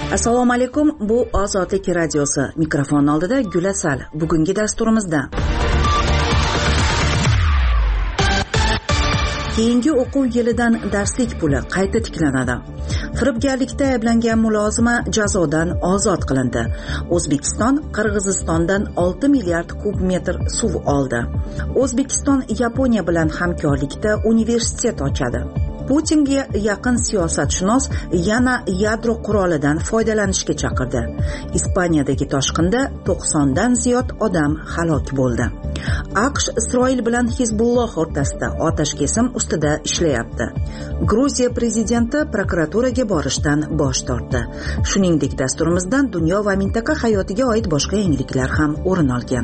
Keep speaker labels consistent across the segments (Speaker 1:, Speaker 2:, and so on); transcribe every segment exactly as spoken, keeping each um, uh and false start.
Speaker 1: Assalomu alaykum, bu Ozodlik radiosi. Mikrofon oldida Gulasal. Bugungi dasturimizda keyingi o'quv yilidan darslik puli qayta tiklanadi. Firibgarlikda ayblangan mulozima jazodan ozod qilindi. O'zbekiston Qirg'izistondan olti milliard kub metr suv oldi. O'zbekiston Yaponiya bilan hamkorlikda universitet ochadi. Putinga yaqin siyosatshunos yana yadro qurolidan foydalanishga chaqirdi. Ispaniyadagi toshqinda to'qsondan ziyod odam halok bo'ldi. AQSh Isroil bilan Hizbulloh o'rtasida otashkesim ustida ishlayapti. Gruziya prezidenti prokuraturaga borishdan bosh tortdi. Shuningdek, dasturimizdan dunyo va mintaqa hayotiga oid boshqa yangiliklar ham o'rin olgan.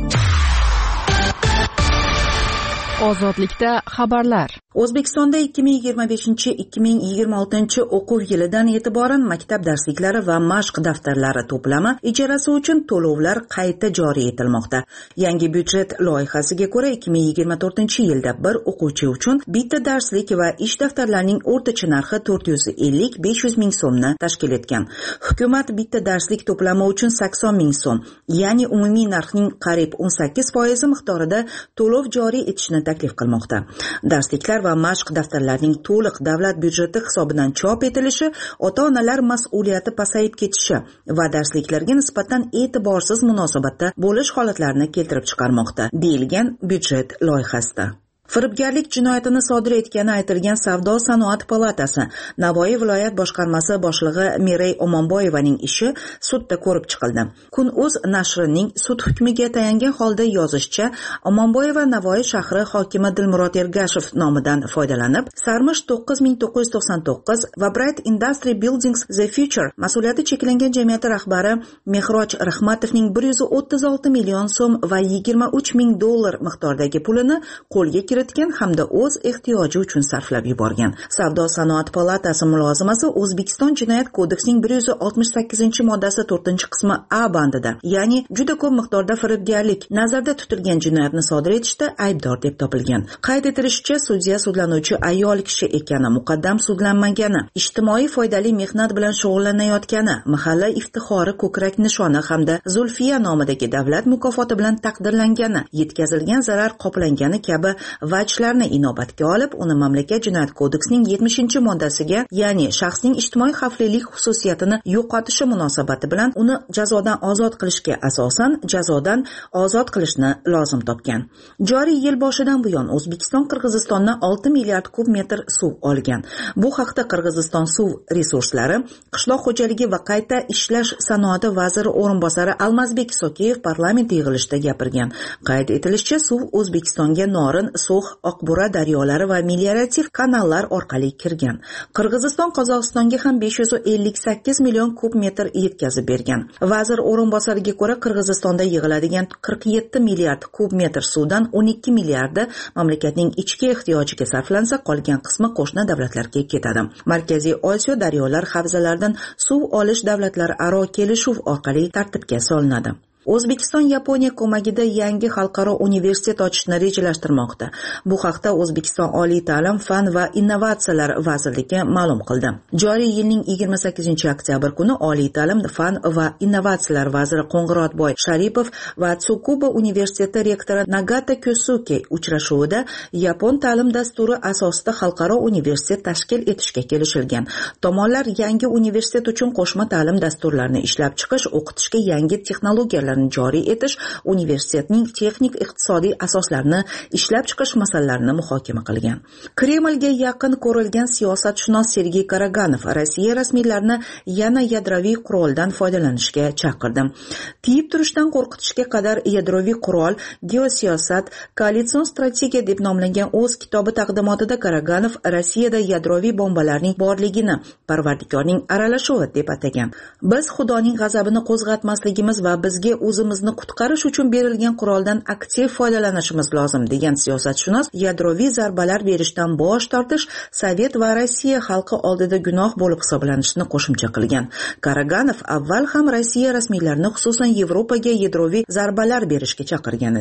Speaker 2: Ozodlikda xabarlar.
Speaker 1: O'zbekistonda ikki ming yigirma beshinchi - ikki ming yigirma oltinchi o'quv yilidan e'tiboran maktab darsliklari va mashq daftarlari to'plami ijarasi uchun to'lovlar qayta joriy etilmoqda. Yangi byudjet loyihasiga ko'ra ikki ming yigirma to'rtinchi yilda bir o'quvchi uchun bitta darslik va ish daftarlarining o'rtacha narxi to'rt yuz ellik - besh yuz ming so'mni tashkil etgan. Hukumat bitta darslik to'plami uchun sakson ming so'm, ya'ni umumiy narxning qariyb o'n sakkiz foizi miqdorida to'lov joriy etishni taklif qilmoqda. Darsliklar va mashq daftarlarining to'liq davlat byudjeti hisobidan chop etilishi ota-onalar mas'uliyati pasayib ketishi va darsliklarga nisbatan e'tiborsiz munosabatda bo'lish holatlarini keltirib chiqarmoqda, deyilgan byudjet loyihasida. Firibgarlik jinoyatini sodir etgani aytilgan Savdo-sanoat palatasi Navoiy viloyat boshqarmasi boshlig'i Mirey Omonboyevaning ishi sudda ko'rib chiqildi. Kun.uz nashrining sud hukmiga tayangan holda yozishicha, Omonboyeva Navoiy shahri hokimi Dilmurod Ergashev nomidan foydalanib, Sarmish to'qqiz ming to'qqiz yuz to'qson to'qqiz va Bright Industry Buildings The Future mas'uliyati cheklangan jamiyati rahbari Mehroj Rahmatovning bir yuz o'ttiz olti million so'm va yigirma uch ming dollar miqdoridagi pulini qo'lga kiritgan hamda o'z ehtiyoji uchun sarflab yuborgan. Savdo-sanoat palatasi mulozimasi O'zbekiston Jinoyat kodeksining bir yuz oltmish sakkizinchi moddasi to'rtinchi qismi A bandida, ya'ni juda ko'p miqdorda firibgarlik nazarda tutilgan jinoyatni sodir etishda aybdor deb topilgan. Qayd etilishicha, sudya sudlanuvchi ayol kishi ekani, muqaddam sudlanmagani, ijtimoiy foydali mehnat bilan shug'ullanayotgani, mahalla iftixori ko'krak nishoni hamda Zulfiya nomidagi davlat mukofoti bilan taqdirlangani, yetkazilgan zarar qoplangani kabi vajlarni inobatga olib, uni mamlakat jinoyat kodeksining yetmishinchi moddasiga, ya'ni shaxsning ijtimoiy xavflilik xususiyatini yo'qotishi munosabati bilan uni jazodan ozod qilishga asosan jazodan ozod qilishni lozim topgan. Joriy yil boshidan buyon O'zbekiston Qirg'izistondan olti milliard kub metr suv olgan. Bu haqda Qirg'iziston suv resurslari, qishloq xo'jaligi va qayta ishlash sanoati vaziri o'rinbosari Almazbek Sokeyev parlament yig'ilishida gapirgan. Qayd etilishicha, suv O'zbekistonga Norin, So'x, Oqbura daryolari va meliorativ kanallar orqali kirgan. Qirg'iziston Qozog'istonga ham besh yuz ellik sakkiz million kub metr yetkazib bergan. Vazir o'rinbosariga ko'ra, Qirg'izistonda yig'iladigan qirq yetti milliard kub metr suvdan o'n ikki milliardi mamlakatning ichki ehtiyojiga sarflansa, qolgan qismi qo'shni davlatlarga ketadi. Markaziy Osiyo daryolar havzalaridan suv olish davlatlararo kelishuv orqali tartibga solinadi. O'zbekiston Yaponiya ko'magida yangi xalqaro universitet ochishni rejalashtirmoqda. Bu haqda O'zbekiston Oliy ta'lim, fan va innovatsiyalar vazirligi ma'lum qildi. Joriy yilning yigirma sakkizinchi oktyabr kuni Oliy ta'lim, fan va innovatsiyalar vaziri Qo'ng'irotboy Sharipov va Tsukuba universiteti rektori Nagata Kosuke uchrashuvida Yapon ta'lim dasturi asosida xalqaro universitet tashkil etishga kelishilgan. Tomonlar yangi universitet uchun qo'shma ta'lim dasturlarini ishlab chiqish, o'qitishga yangi texnologiyalar joriy etish, universitetning texnik iqtisodiy asoslarini ishlab chiqish masalalarini muhokama qilgan. Kremlga yaqin ko'rilgan siyosatshunos Sergey Karaganov Rossiya rasmiylarini yana yadroviy quroldan foydalanishga chaqirdi. Tiyib turishdan qo'rqitishga qadar yadroviy qurol, geosiyosat, koalitsion strategiya deb nomlangan o'z kitobi taqdimotida Karaganov Rossiyada yadroviy bombalarning borligini Parvardigorning aralashuvi deb atagan. Biz Xudoning g'azabini qo'zg'atmasligimiz va bizga o'zimizni qutqarish uchun berilgan quroldan aktiv foydalanishimiz lozim, degan siyosatshunos yadroviy zarbalar berishdan bosh tortish Sovet va Rossiya xalqi oldida gunoh bo'lib hisoblanishini qo'shimcha qilgan. Karaganov avval ham Rossiya rasmiylarini, xususan Yevropaga yadroviy zarbalar berishga chaqirgan edi.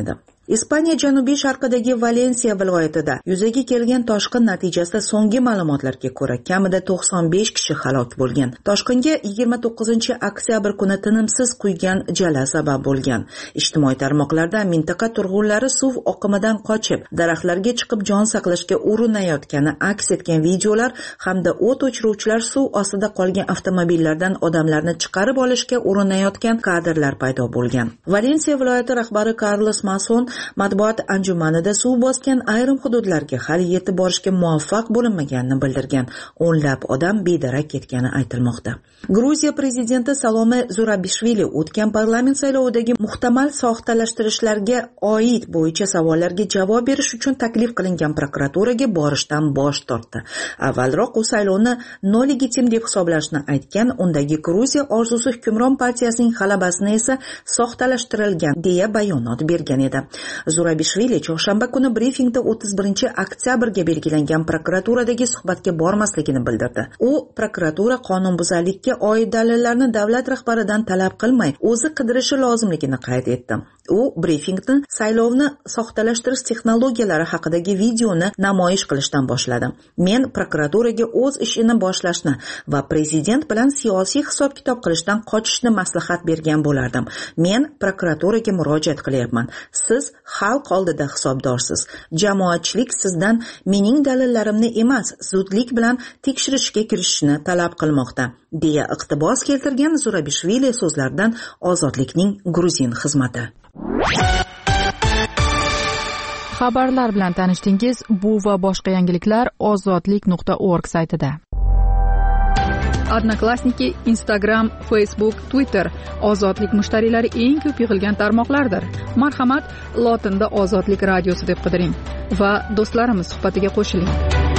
Speaker 1: Ispaniya janubiy sharqidagi Valensiya viloyatida yuzaga kelgan toshqin natijasida so'nggi ma'lumotlarga ko'ra kamida to'qson besh kishi halok bo'lgan. Toshqinga yigirma to'qqizinchi oktyabr kuni tinimsiz quygan jala sabab bo'lgan. Ijtimoiy tarmoqlarda mintaqa turg'unlari suv oqimidan qochib, daraxtlarga chiqib jon saqlashga urinayotgani aks etgan videolar hamda o't o'chiruvchilar suv ostida qolgan avtomobillardan odamlarni chiqarib olishga urinayotgan kadrlar paydo bo'lgan. Valensiya viloyati rahbari Carlos Mason matbuot anjumanida suv bosgan ayrim hududlarga hali yetib borishga muvaffaq bo'linmaganini bildirgan. O'nlab odam bedarak ketgani aytilmoqda. Gruziya prezidenti Salome Zurabishvili o'tgan parlament saylovidagi muhtamal soxtalashtirishlarga oid bo'yicha savollarga javob berish uchun taklif qilingan prokuraturaga borishdan bosh tortdi. Avvalroq u saylovni nolegitim deb hisoblashni aytgan, undagi Gruziya orzusi hukmron partiyasining g'alabasini esa soxtalashtirilgan deya bayonot bergan edi. Zurabishvili chorshanba kuni brifingda o'ttiz birinchi oktyabrga belgilangan prokuraturadagi suhbatga bormasligini bildirdi. U prokuratura qonunbuzarlikka oid dalillarni davlat rahbaridan talab qilmay, o'zi qidirishi lozimligini qayd etdi. U brifingni saylovni soxtalashtirish texnologiyalari haqidagi videoni namoyish qilishdan boshladi. Men prokuraturaga o'z ishini boshlashni va prezident bilan siyosiy hisob-kitob qilishdan qochishni maslahat bergan bo'lardim. Men prokuraturaga murojaat qilyapman. Siz xalq oldida hisobdorsiz. Jamoatchilik sizdan mening dalillarimni emas, zudlik bilan tekshirishga kirishishni talab qilmoqda, deya iqtibos keltirgan Zurabishvili so'zlaridan Ozodlikning Gruzin xizmati.
Speaker 2: Xabarlar bilan tanishdingiz. Bu va boshqa yangiliklar ozodlik nuqta org saytida. Odnoklassniki, Instagram, Facebook, Twitter ozodlik mushtariylari eng ko'p yig'ilgan tarmoqlardir. Marhamat, lotinda Ozodlik radiosi deb qidiring va do'stlarimiz suhbatiga qo'shiling.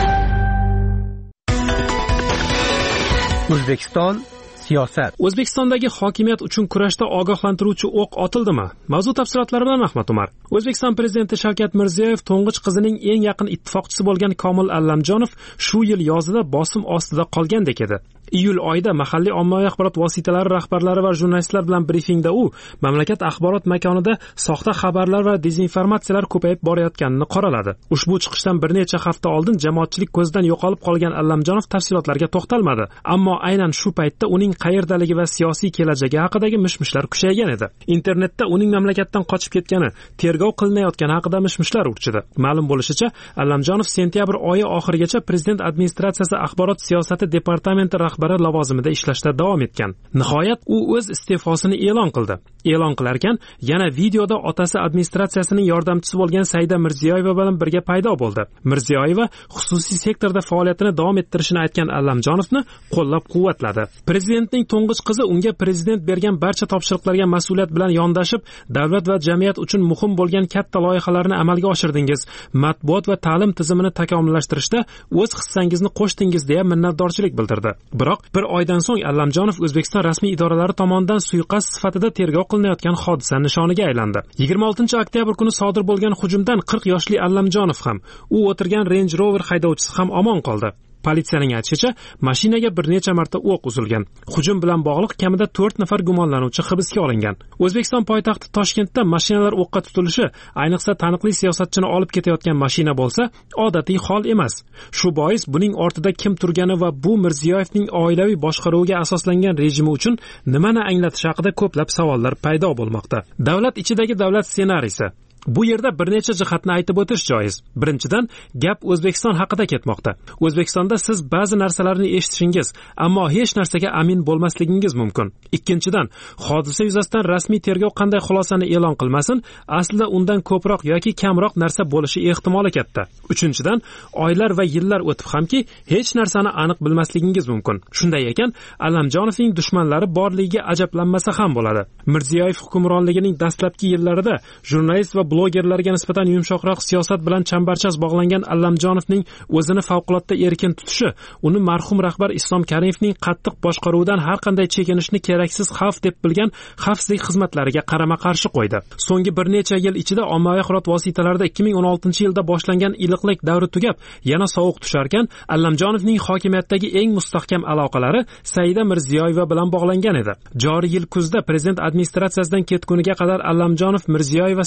Speaker 3: O'zbekiston siyosat. O'zbekistondagi hokimiyat uchun kurashda ogohlantiruvchi o'q otildimi? Mavzu tafsilotlari bilan Ahmad Umar. O'zbekiston prezidenti Shavkat Mirziyoyev to'ng'ich qizining eng yaqin ittifoqchisi bo'lgan Komil Allamjonov shu yil yozida bosim ostida qolgandek edi. Iyul oyida mahalliy ommaviy axborot vositalari rahbarlari va jurnalistlar bilan brifingda u mamlakat axborot makonida soxta xabarlar va dezinformatsiyalar ko'payib borayotganini qoraladi. Ushbu chiqishdan bir necha hafta oldin jamoatchilik ko'zdan yo'qolib qolgan Allamjonov tafsilotlarga to'xtalmadi, ammo aynan shu paytda uning qayerdaligi va siyosiy kelajagi haqidagi mishmishlar kuchaygan edi. Internetda uning mamlakatdan qochib ketgani, tergov qilinayotgani haqida mishmishlar urchidi. Ma'lum bo'lishicha, Allamjonov sentyabr oyi oxirigacha prezident administratsiyasi axborot siyosati departamenti rahbari lavozimida ishlashda davom etgan. Nihoyat u o'z iste'fosini e'lon qildi. E'lon qilarkan, yana videoda otasi administratsiyasining yordamchisi bo'lgan Saida Mirziyoyeva bilan birga paydo bo'ldi. Mirziyoyeva xususiy sektorda faoliyatini davom ettirishini aytgan Allamjonovni qo'llab-quvvatladi. Prezidentning to'ng'ich qizi unga prezident bergan barcha topshiriqlarga mas'uliyat bilan yondashib, davlat va jamiyat uchun muhim bo'lgan katta loyihalarni amalga oshirdingiz, matbuot va ta'lim tizimini takomillashtirishda o'z hissangizni qo'shdingiz deya minnatdorchilik bildirdi. Biroq bir oydan so'ng Allamjonov O'zbekiston rasmiy idoralari tomonidan suiqasd sifatida tergov qilinayotgan hodisa nishoniga aylandi. yigirma oltinchi oktyabr kuni sodir bo'lgan hujumdan qirq yoshli Allamjonov ham, u o'tirgan Range Rover haydovchisi ham omon qoldi. Politsiyaning aytishicha, mashinaga bir necha marta o'q uzilgan. Hujum bilan bog'liq kamida to'rt nafar gumonlanuvchi hibsga olingan. O'zbekiston poytaxti Toshkentda mashinalar o'qqa tutilishi, ayniqsa taniqli siyosatchini olib ketayotgan mashina bo'lsa, odatiy hol emas. Shu bois buning ortida kim turgani va bu Mirziyoyevning oilaviy boshqaruviga asoslangan rejimi uchun nimani anglatish haqida ko'plab savollar paydo bo'lmoqda. Davlat ichidagi davlat ssenariysi. Bu yerda bir necha jihatni aytib o'tish joiz. Birinchidan, gap O'zbekiston haqida ketmoqda. O'zbekistonda siz ba'zi narsalarni eshitishingiz, ammo hech narsaga amin bo'lmasligingiz mumkin. Ikkinchidan, hodisa yuzasidan rasmiy tergov qanday xulosani e'lon qilmasin, aslida undan ko'proq yoki kamroq narsa bo'lishi ehtimoli katta. Uchinchidan, oylar va yillar o'tib hamki, hech narsani aniq bilmasligingiz mumkin. Shunday ekan, Allamjonovning dushmanlari borligiga ajablanmasa ham bo'ladi. Mirziyoyev hukmronligining dastlabki yillarida jurnalist va blogerlarga nisbatan yumshoqroq siyosat bilan chambarchas bog'langan Allamjonovning o'zini favqulodda erkin tutishi, uni marhum rahbar Islom Karimovning qattiq boshqaruvidan har qanday chekinishni keraksiz xavf deb bilgan xavfsizlik xizmatlariga qarama-qarshi qo'ydi. So'nggi bir necha yil ichida ommaviy axborot vositalarida ikki ming o'n oltinchi yilda boshlangan iliqlik davri tugab, yana sovuq tusharkan, Allamjonovning hokimiyatdagi eng mustahkam aloqalari Saida Mirziyoyeva bilan bog'langan edi. Joriy yil kuzda prezident administratsiyasidan ketguniga qadar Allamjonov Mirziyoyeva siyosiy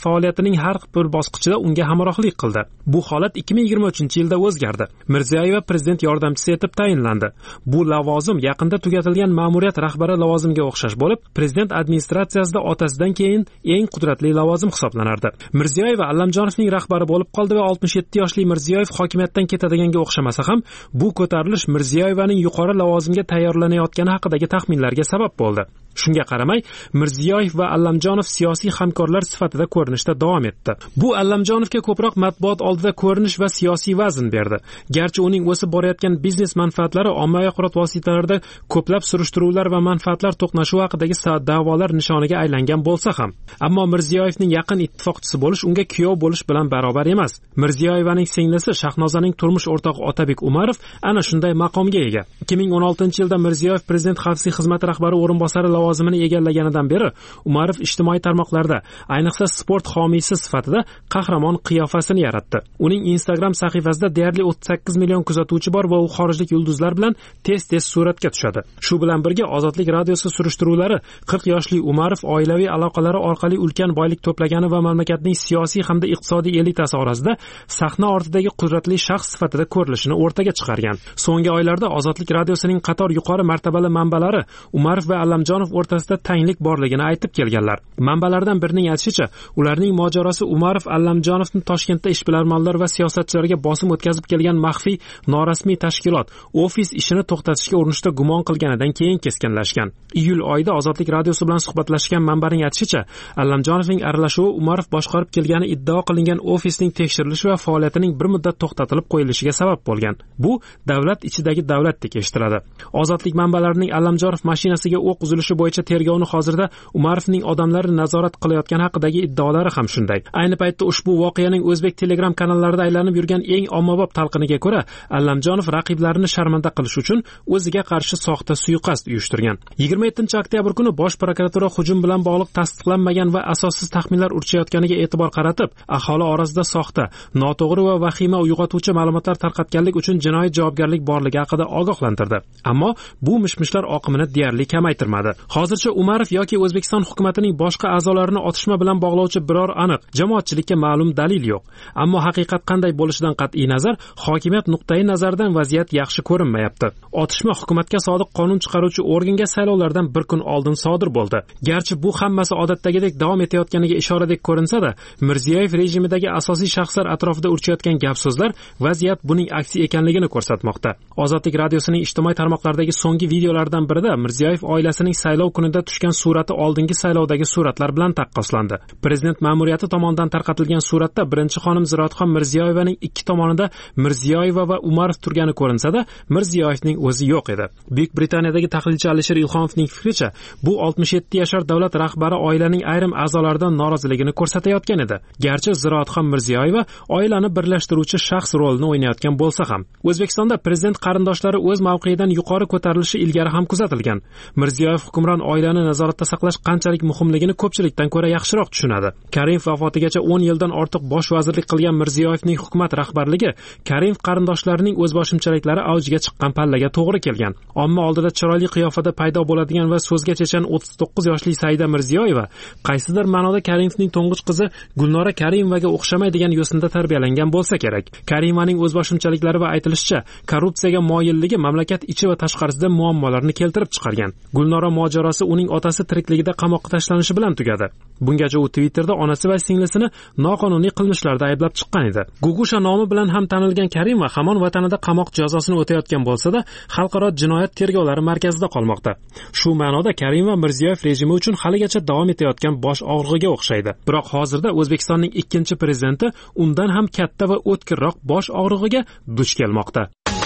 Speaker 3: faoliyatining har bir bosqichida unga hamrohlik qildi. Bu holat ikki ming yigirma uchinchi yilda o'zgardi. Mirziyoyeva prezident yordamchisi etib tayinlandi. Bu lavozim yaqinda tugatilgan ma'muriyat rahbari lavozimiga o'xshash bo'lib, prezident administratsiyasida otasidan keyin eng qudratli lavozim hisoblanardi. Mirziyoyev Allamjonovning rahbari bo'lib qoldi va oltmish yetti yoshli Mirziyoyev hokimiyatdan ketadiganga o'xshamasa ham, bu ko'tarilish Mirziyoyevaning yuqori lavozimga tayyorlanayotgani haqidagi taxminlarga sabab bo'ldi. Shunga qaramay, Mirziyoyev va Allamjonov siyosiy hamkorlar sifatida ko'rinishda davom etdi. Bu Allamjonovga ko'proq matbuot oldida ko'rinish va siyosiy vazn berdi. Garchi uning o'sib borayotgan biznes manfaatlari ommaviy axborot vositalarida ko'plab surishtiruvlar va manfaatlar to'qnashuvi haqidagi da'volar nishoniga aylangan bo'lsa ham, ammo Mirziyoyevning yaqin ittifoqchisi bo'lish unga kuyov bo'lish bilan barobar emas. Mirziyoyevaning singlisi Shahnozaning turmush o'rtog'i Otabek Umarov ana shunday maqomga ega. ikki ming o'n oltinchi yilda Mirziyoyev prezident xavfsizlik xizmati rahbari o'rinbosari lavozimini egallaganidan beri Umarov ijtimoiy tarmoqlarda, ayniqsa sport homiysi sifatida qahramon qiyofasini yaratdi. Uning Instagram sahifasida deyarli o'ttiz sakkiz million kuzatuvchi bor va u xorijlik yulduzlar bilan tez-tez suratga tushadi. Shu bilan birga Ozodlik radiosi surishtiruvlari qirq yoshli Umarov oilaviy aloqalari orqali ulkan boylik to'plagani va mamlakatning siyosiy hamda iqtisodiy elitasi orasida sahna ortidagi qudratli shaxs sifatida ko'rilishini o'rtaga chiqargan. So'nggi oylarda Ozodlik radiosining qator yuqori martabali manbalari Umarov va Allamjonov o'rtasida tanglik borligini aytib kelganlar. Manbalardan birining aytishicha, ularning mojarosi Umarov Allamjonovni Toshkentda ishbilarmonlar va siyosatchilarga bosim o'tkazib kelgan maxfiy norasmiy tashkilot ofis ishini to'xtatishga urinishda gumon qilganidan keyin keskinlashgan. Iyul oyida Ozodlik radiosi bilan suhbatlashgan manbaning aytishicha, Allamjonovning aralashuvi Umarov boshqarib kelgani iddao qilingan ofisning tekshirilishi va faoliyatining bir muddat to'xtatilib qo'yilishiga sabab bo'lgan. Bu davlat ichidagi davlatdek eshitiladi. Ozodlik manbalarining Allamjonov mashinasiga o'q uzilishi bo'yicha tergovni hozirda Umarovning odamlari nazorat qilayotgani haqidagi iddaolari ham shunday. Ayni paytda ushbu voqeaning o'zbek Telegram kanallarida aylanib yurgan eng ommabop talqiniga ko'ra, Allamjonov raqiblarini sharmanda qilish uchun o'ziga qarshi soxta suiqasd uyushtirgan. yigirma yettinchi oktyabr kuni Bosh prokuratura hujum bilan bog'liq tasdiqlanmagan va asossiz taxminlar urchayotganiga e'tibor qaratib, aholi orasida soxta, noto'g'ri va vahima uyg'otuvchi ma'lumotlar tarqatganlik uchun jinoiy javobgarlik borligi haqida ogohlantirdi. Ammo bu mishmishlar oqimini deyarli kamaytirmadi. Hozircha Umarov yoki O'zbekiston hukumatining boshqa a'zolarini otishma bilan bog'lovchi biror aniq jamoatchilikka ma'lum dalil yo'q. Ammo haqiqat qanday bo'lishidan qat'iy nazar, hokimiyat nuqtai nazaridan vaziyat yaxshi ko'rinmayapti. Otishma hukumatga sodiq qonun chiqaruvchi organga saylovlardan bir kun oldin sodir bo'ldi. Garchi bu hammasi odatdagidek davom etayotganiga ishoradek ko'rinsa-da, Mirziyoyev rejimidagi asosiy shaxslar atrofida urchayotgan gap-so'zlar vaziyat buning aksi ekanligini ko'rsatmoqda. Ozodlik radiosining ijtimoiy tarmoqlardagi so'nggi videolardan birida Mirziyoyev oilasining saylov kunida tushgan surati oldingi saylovdagi suratlar bilan taqqoslandi. Prezident ma'muriyati tomonidan tarqatilgan suratda birinchi xonim Ziroatxon Mirziyoyevaning ikki tomonida Mirziyoyeva va Umarov turgani ko'rinsa-da, Mirziyoyevning o'zi yo'q edi. Buyuk Britaniyadagi tahlilchi Alisher Ilhomovning fikricha, bu oltmish yetti yashar davlat rahbari oilaning ayrim a'zolaridan noroziligini ko'rsatayotgan edi. Garchi Ziroatxon Mirziyoyeva oilani birlashtiruvchi shaxs rolini o'ynayotgan bo'lsa ham, O'zbekistonda prezident qarindoshlari o'z mavqeyidan yuqori ko'tarilishi ilgari ham kuzatilgan. Mirziyoyev hukmron oilani nazoratda saqlash qanchalik muhimligini ko'pchilikdan ko'ra yaxshiroq tushunadi. Karimov vafotigacha o'n yildan ortiq bosh vazirlik qilgan Mirziyoyevning hukumat rahbarligi Karimov qarindoshlarining o'zboshimchaliklari avjiga chiqqan pallaga to'g'ri kelgan. Omma oldida chiroyli qiyofada paydo bo'ladigan va so'zga chechan o'ttiz to'qqiz yoshli Saida Mirziyoyeva qaysidir ma'noda Karimovning to'ng'ich qizi Gulnora Karimovaga o'xshamaydigan yo'sinda tarbiyalangan bo'lsa kerak. Karimovaning o'zboshimchaliklari va aytilishicha, korrupsiyaga moyilligi mamlakat ichi va tashqarisida muammolarni keltirib chiqargan. Gulnora mojarosi uning otasi tirikligida qamoqqa tashlanishi bilan tugadi. Bungacha u Twitterda onasi va singlisini noqonuniy qilmishlarda ayblab chiqqan edi. Gugusha nomi bilan ham tanilgan Karimova hamon vatanida qamoq jazosini o'tayotgan bo'lsa-da, xalqaro jinoyat tergovlari markazida qolmoqda. Shu ma'noda Karimova Mirziyoyev rejimi uchun haligacha davom etayotgan bosh og'rig'iga o'xshaydi. Biroq hozirda O'zbekistonning ikkinchi prezidenti undan ham katta va o'tkirroq bosh og'rig'iga duch kelmoqda.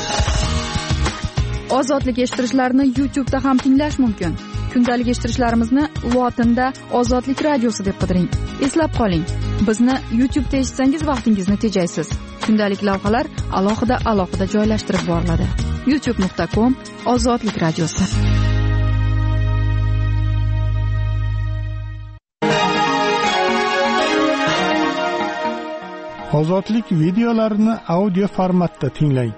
Speaker 2: Ozodlik eshittirishlarni YouTube da ham tinglash mumkin. Kundalik eshittirishlarimizni lotinda Ozodlik radiosi deb qidiring. Eslab qoling, bizni YouTube da eshitsangiz vaqtingizni tejaysiz. Kundalik lavhalar alohida alohida joylashtirib boriladi. youtube nuqta com Ozodlik radiosi.
Speaker 4: Ozodlik videolarini audio formatda tinglang.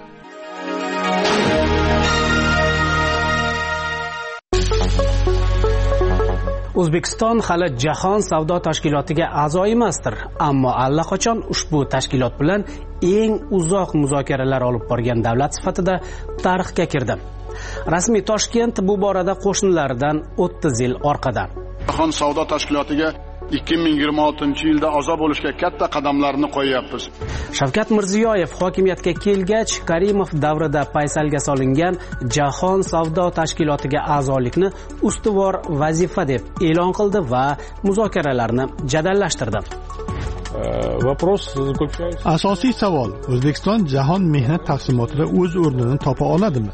Speaker 5: O'zbekiston hali Jahon savdo tashkilotiga a'zo emasdir, ammo allaqachon ushbu tashkilot bilan eng uzoq muzokaralar olib borgan davlat sifatida tarixga kirdi. Rasmiy Toshkent bu borada qo'shnilaridan o'ttiz yil orqada.
Speaker 6: Jahon savdo tashkilotiga ikki ming yigirma oltinchi yilda a'zo bo'lishga katta qadamlarni qo'yyapmiz.
Speaker 5: Shavkat Mirziyoyev hokimiyatga kelgach, Karimov davrida paysalga solingan Jahon savdo tashkilotiga a'zolikni ustuvor vazifa deb e'lon qildi va muzokaralarni jadallashtirdi.
Speaker 4: Asosiy savol: O'zbekiston jahon mehnat taqsimotida o'z o'rnini topa oladimi?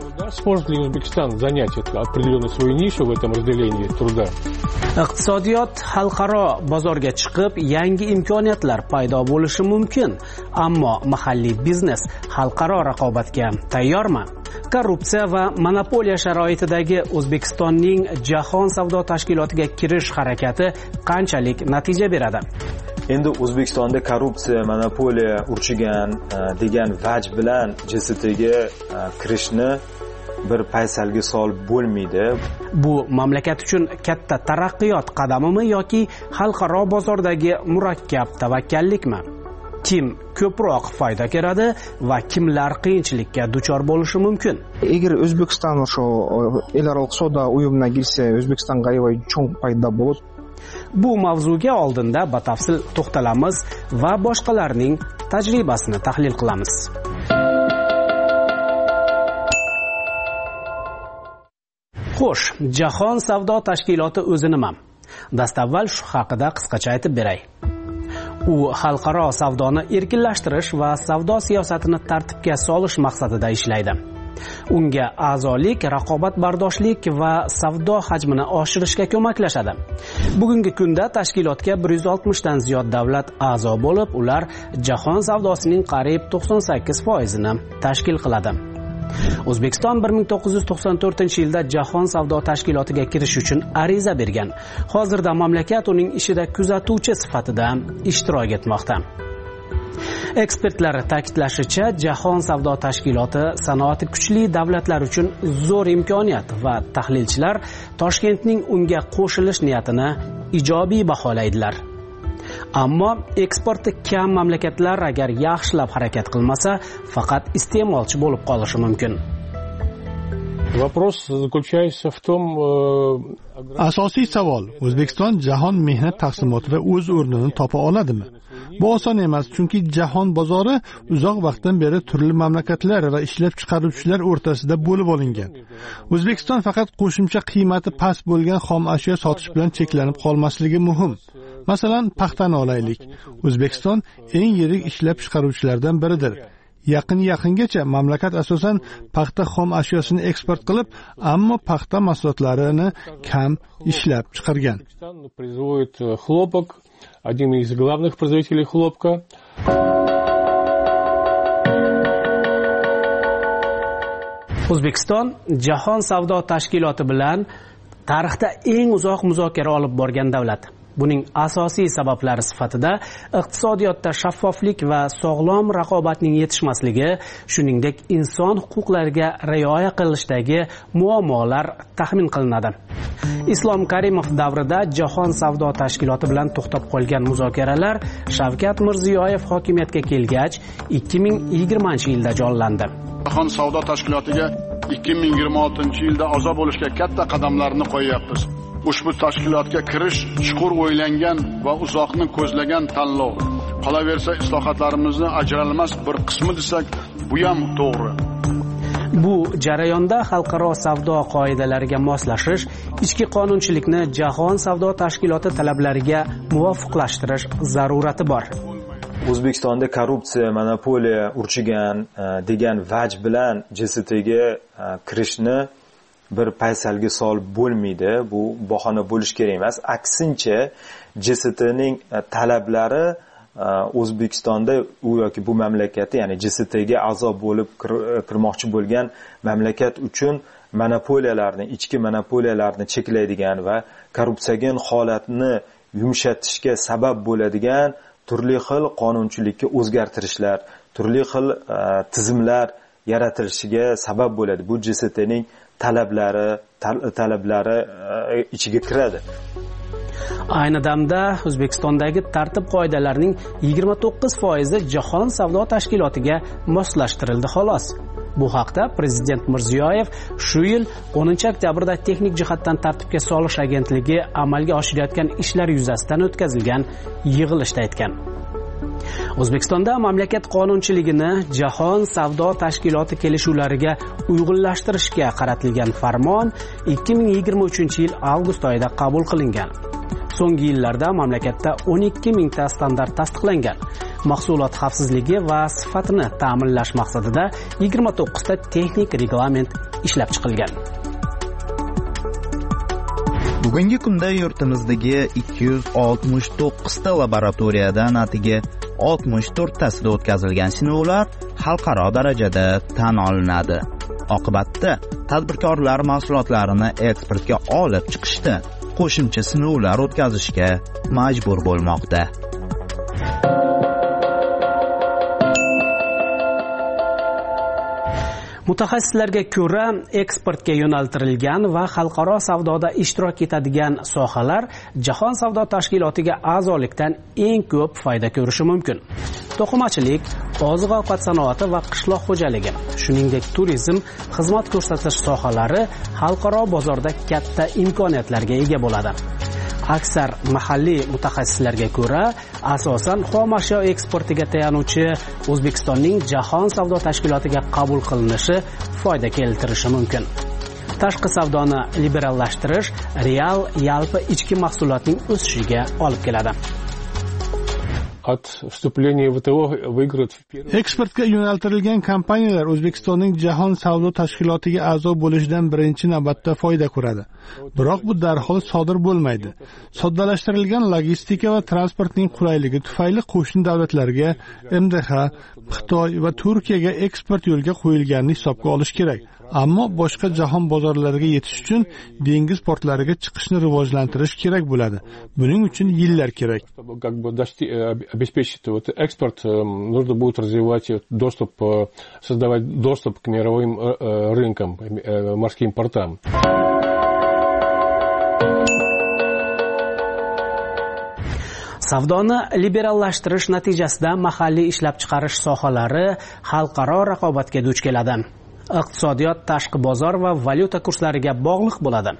Speaker 5: Iqtisodiyot xalqaro bozorga chiqib, yangi imkoniyatlar paydo bo'lishi mumkin, ammo mahalliy biznes xalqaro raqobatga tayyormi? Korrupsiya va monopoliya sharoitidagi O'zbekistonning Jahon savdo tashkilotiga kirish harakati qanchalik natija beradi?
Speaker 7: Endi O'zbekistonda korrupsiya, monopoliya urchigan degan vaj bilan J S T'ga kirishni bir paysalga solib bo'lmaydi.
Speaker 5: Bu mamlakat uchun katta taraqqiyot qadamimi yoki xalqaro bozordagi murakkab tavakkallikmi? Kim ko'proq foyda ko'radi va kimlar qiyinchilikka duchor bo'lishi mumkin?
Speaker 8: Agar O'zbekiston shu elaro savdo uyumiga kirsa, O'zbekistonga cho'ng foyda bo'ladi.
Speaker 5: Bu mavzuga oldinda batafsil to'xtalamiz va boshqalarning tajribasini tahlil qilamiz. Xo'sh, Jahon savdo tashkiloti o'zi nima? Dastavval shu haqida qisqacha aytib beray. U xalqaro savdoni erkinlashtirish va savdo siyosatini tartibga solish maqsadida ishlaydi. Unga a'zolik, raqobatbardoshlik va savdo hajmini oshirishga ko'maklashadi. Bugungi kunda tashkilotga bir yuz oltmish dan ziyod davlat a'zo bo'lib, ular jahon savdosining qariyb to'qson sakkiz foizini tashkil qiladi. O'zbekiston bir ming to'qqiz yuz to'qson to'rtinchi yilda Jahon savdo tashkilotiga kirish uchun ariza bergan. Hozirda mamlakat uning ishida kuzatuvchi sifatida ishtirok etmoqda. Ekspertlar ta'kidlashicha, Jahon savdo tashkiloti sanoati kuchli davlatlar uchun zo'r imkoniyat va tahlilchilar Toshkentning unga qo'shilish niyatini ijobiy baholaydilar. Ammo eksporti kam mamlakatlar agar yaxshilab harakat qilmasa, faqat iste'molchi bo'lib qolishi mumkin.
Speaker 4: Asosiy savol: O'zbekiston jahon mehnat taqsimotida o'z o'rnini topa oladimi? Bu oson emas, chunki jahon bozori uzoq vaqtdan beri turli mamlakatlar va ishlab chiqaruvchilar o'rtasida bo'lib olingan. O'zbekiston faqat qo'shimcha qiymati past bo'lgan xom ashyo sotish bilan cheklanib qolmasligi muhim. Masalan, paxtani olaylik. O'zbekiston eng yirik ishlab chiqaruvchilardan biridir. Yaqin yaqingacha mamlakat asosan paxta xom ashyosini eksport qilib, ammo paxta mahsulotlarini kam ishlab chiqargan.
Speaker 9: Один из главных производителей хлопка.
Speaker 5: O'zbekiston Jahon savdo tashkiloti bilan tarixda eng uzoq muzokara olib borgan davlat. Buning asosiy sabablari sifatida iqtisodiyotda shaffoflik va sog'lom raqobatning yetishmasligi, shuningdek inson huquqlariga rioya qilishdagi muammolar taxmin qilinadi. Islom Karimov davrida Jahon savdo tashkiloti bilan to'xtab qolgan muzokaralar Shavkat Mirziyoyev hokimiyatga kelgach ikki ming yigirmanchi yilda jonlandi.
Speaker 6: Jahon savdo tashkilotiga ikki ming yigirma oltinchi yilda a'zo bo'lishga katta qadamlarni qo'yyapmiz. Ushbu tashkilotga kirish chuqur o'ylangan va uzoqni ko'zlagan tanlov. Qolaversa, islohotlarimizni ajralmas bir qismi desak, bu ham to'g'ri.
Speaker 5: Bu jarayonda xalqaro savdo qoidalariga moslashish, ichki qonunchilikni Jahon savdo tashkiloti talablariga muvofiqlashtirish zarurati bor.
Speaker 7: O'zbekistonda korrupsiya, monopoliya urchigan degan vaj bilan J S T'ga kirishni bir paysalga solib bo'lmaydi. Bu bahona bo'lish kerak emas. Aksincha, J S T'ning talablari O'zbekistonda u yoki bu mamlakatda, ya'ni J S T'ga a'zo bo'lib kirmoqchi bo'lgan mamlakat uchun monopoliyalarni, ichki monopoliyalarni cheklaydigan va korrupsiyaga holatni yumshatishga sabab bo'ladigan turli xil qonunchilikka o'zgartirishlar, turli xil tizimlar yaratilishiga sabab bo'ladi. Bu J S T'ning talablari talablari ichiga kiradi.
Speaker 5: Ayni damda O'zbekistondagi tartib qoidalarining yigirma to'qqiz foizi Jahon savdo tashkilotiga moslashtirildi xolos. Bu haqda Prezident Mirziyoyev shu yil o'ninchi oktyabrda texnik jihatdan tartibga solish agentligi amalga oshirayotgan ishlar yuzasidan o'tkazilgan yig'ilishda aytgan. O'zbekistonda mamlakat qonunchiligini Jahon savdo tashkiloti kelishuvlariga uyg'unlashtirishga qaratilgan farmon ikki ming yigirma uchinchi yil avgust oyida qabul qilingan. So'nggi yillarda mamlakatda o'n ikki mingta standart tasdiqlangan. Mahsulot xavfsizligi va sifatini ta'minlash maqsadida yigirma to'qqizta texnik reglament ishlab chiqilgan.
Speaker 10: Bugungi kunda yurtimizdagi ikki yuz oltmish to'qqizta laboratoriyadan atigi oltmish to'rttasida o'tkazilgan sinovlar xalqaro darajada tan olinadi. Oqibatda tadbirkorlar mahsulotlarini eksportga olib chiqishda qo'shimcha sinovlar o'tkazishga majbur bo'lmoqda.
Speaker 5: Mutaxassislarga ko'ra, eksportga yo'naltirilgan va xalqaro savdoda ishtirok etadigan sohalar Jahon savdo tashkilotiga a'zolikdan eng ko'p foyda ko'rishi mumkin. To'qimachilik, oziq-ovqat sanoati va qishloq xo'jaligi, shuningdek turizm, xizmat ko'rsatish sohalari xalqaro bozorda katta imkoniyatlarga ega bo'ladi. Aksar mahalliy mutaxassislarga ko'ra, asosan xomashyo eksportiga tayanuvchi O'zbekistonning Jahon savdo tashkilotiga qabul qilinishi foyda keltirishi mumkin. Tashqi savdoni liberallashtirish real yalpi ichki mahsulotning o'sishiga olib keladi.
Speaker 9: От вступления в ВТО выиграют в первый...
Speaker 4: Eksportga yo'naltirilgan kompaniyalar O'zbekistonning Jahon savdo tashkilotiga a'zo bo'lishidan birinchi navbatda foyda ko'radi. Biroq bu darhol sodir bo'lmaydi. Soddalashtirilgan logistika va transportning qulayligi tufayli qo'shni davlatlarga, M D H, Xitoy va Turkiyaga eksport yo'lga qo'yilganini hisobga olish kerak. Ammo boshqa jahon bozorlariga yetish uchun dengiz portlariga chiqishni rivojlantirish kerak bo'ladi. Buning uchun yillar kerak.
Speaker 9: Как бы обеспечить вот экспорт, нужно будет развивать доступ, создавать доступ к мировым рынкам, морским портам.
Speaker 5: Savdoni liberallashtirish natijasida mahalliy ishlab chiqarish sohalari xalqaro raqobatga duch keladi. Iqtisodiyot tashqi bozor va valyuta kurslariga bog'liq bo'ladi.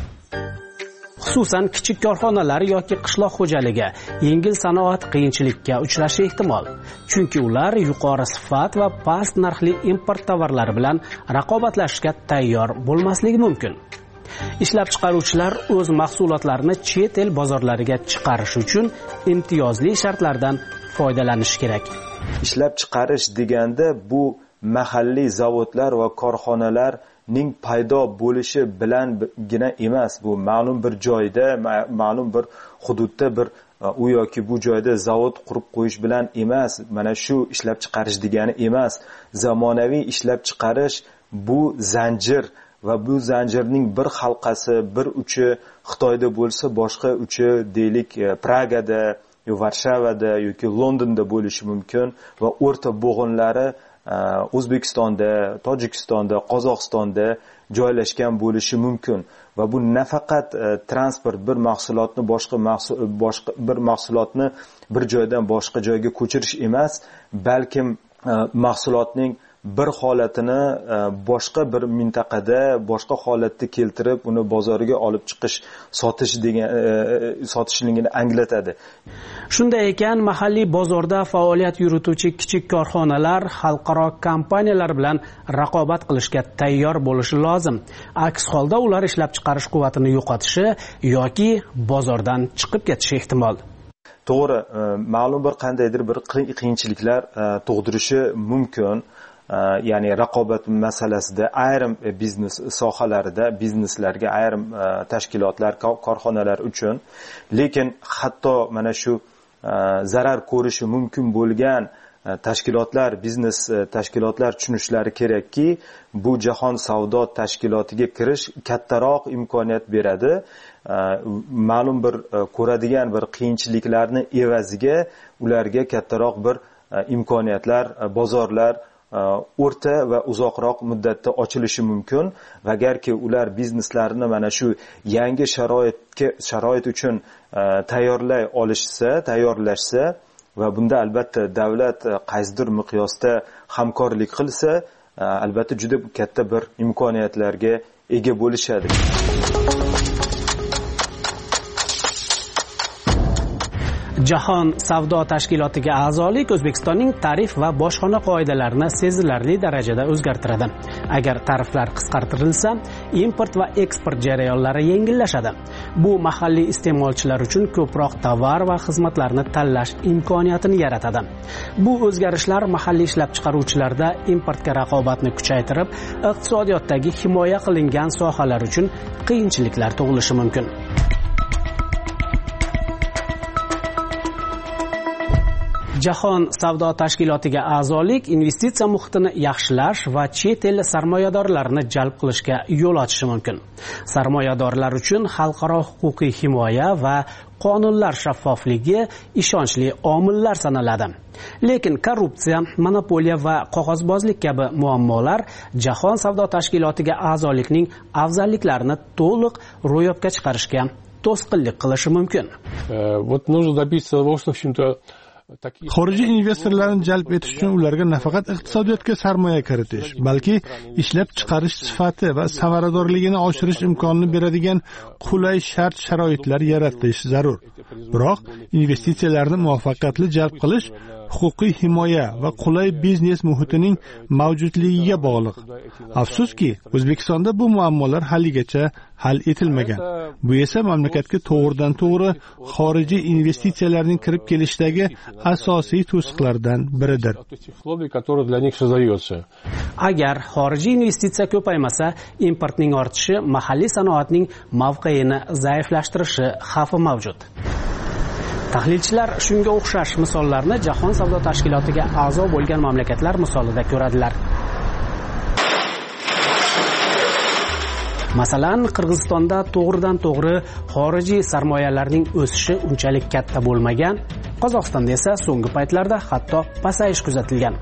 Speaker 5: Xususan kichik korxonalar yoki qishloq xo'jaligi, yengil sanoat qiyinchilikka uchrashi ehtimol. Chunki ular yuqori sifat va past narxli import tovarlari bilan raqobatlashishga tayyor bo'lmasligi mumkin. Ishlab chiqaruvchilar o'z mahsulotlarini chet el bozorlariga chiqarish uchun imtiyozli shartlardan foydalanishi kerak.
Speaker 7: Ishlab chiqarish deganda bu mahalliy zavodlar va korxonalarning paydo bo'lishi bilangina emas. Bu ma'lum bir joyda, ma'lum bir hududda bir u yoki bu joyda zavod qurib qo'yish bilan emas. Mana shu ishlab chiqarish degani emas. Zamonaviy ishlab chiqarish bu zanjir va bu zanjirning bir halqasi, bir uchi Xitoyda bo'lsa, boshqa uchi deylik Pragada, Varshavada yoki Londonda bo'lishi mumkin va o'rta bo'g'inlari O'zbekistonda, Tojikistonda, Qozog'istonda joylashgan bo'lishi mumkin va bu nafaqat transport bir mahsulotni boshqa boshqa bir mahsulotni bir joydan boshqa joyga ko'chirish emas, balkim mahsulotning bir holatini boshqa bir mintaqada boshqa holatda keltirib uni bozorga olib chiqish, sotish degan sotishligini anglatadi.
Speaker 5: Shunday ekan, mahalliy bozorda faoliyat yurituvchi kichik korxonalar xalqaro kompaniyalar bilan raqobat qilishga tayyor bo'lishi lozim. Aks holda ular ishlab chiqarish quvvatini yo'qotishi yoki bozordan chiqib ketishi ehtimol.
Speaker 7: To'g'ri, ma'lum bir qandaydir bir qiyinchiliklar tug'dirishi mumkin. Ya'ni raqobat masalasida ayrim biznes sohalarida bizneslarga ayrim tashkilotlar, korxonalar uchun, lekin hatto mana shu zarar ko'rishi mumkin bo'lgan tashkilotlar, biznes tashkilotlar tushunishlari kerakki, bu jahon savdo tashkilotiga kirish kattaroq imkoniyat beradi. Ma'lum bir ko'radigan bir qiyinchiliklarni evaziga ularga kattaroq bir imkoniyatlar, bozorlar o'rta va uzoqroq muddatda ochilishi mumkin va agarki ular bizneslarini mana shu yangi sharoitga sharoit uchun tayyorlay olishsa, tayyorlashsa va bunda albatta davlat qaysidir miqyosda hamkorlik qilsa, albatta juda katta bir imkoniyatlarga ega bo'lishadi.
Speaker 5: Jahon savdo tashkilotiga a'zolik O'zbekistonning tarif va bojxona qoidalarini sezilarli darajada o'zgartiradi. Agar tariflar qisqartirilsa, import va eksport jarayonlari yengillashadi. Bu mahalliy iste'molchilar uchun ko'proq tovar va xizmatlarni tanlash imkoniyatini yaratadi. Bu o'zgarishlar mahalliy ishlab chiqaruvchilarda importga raqobatni kuchaytirib, iqtisodiyotdagi himoya qilingan sohalar uchun qiyinchiliklar tug'ilishi mumkin. Jahon savdo tashkilotiga a'zolik investitsiya muhitini yaxshilash va chet el sarmoyadorlarini jalb qilishga yo'l ochishi mumkin. Sarmoyadorlar uchun xalqaro huquqiy himoya va qonunlar shaffofligi ishonchli omillar sanaladi. Lekin korrupsiya, monopoliya va qog'ozbozlik kabi muammolar Jahon savdo tashkilotiga a'zolikning afzalliklarini to'liq ro'yobga chiqarishga to'sqinlik qilishi mumkin.
Speaker 9: Вот нужно добиться того, что, в общем-то,
Speaker 4: xorijiy investorlarni jalb etish uchun ularga nafaqat iqtisodiyotga sarmoya kiritish, balki ishlab chiqarish sifati va samaradorligini oshirish imkonini beradigan qulay shart-sharoitlar yaratish zarur. Biroq investitsiyalarni muvaffaqiyatli jalb qilish huquqiy himoya va qulay biznes muhitining mavjudligiga bog'liq. Afsuski, O'zbekistonda bu muammolar haligacha hal etilmagan. Bu esa mamlakatga to'g'ridan to'g'ri xorijiy investitsiyalarning kirib kelishdagi asosiy to'siqlardan biridir.
Speaker 5: Agar xorijiy investitsiya ko'paymasa, importning ortishi mahalliy sanoatning mavqeini zaiflashtirishi xavfi mavjud. Tahlilchilar shunga o'xshash misollarni Jahon savdo tashkilotiga a'zo bo'lgan mamlakatlar misolida ko'radilar. Masalan, Qirg'izistonda to'g'ridan to'g'ri xorijiy sarmoyalarning o'sishi unchalik katta bo'lmagan, Qozog'istonda esa so'nggi paytlarda hatto pasayish kuzatilgan.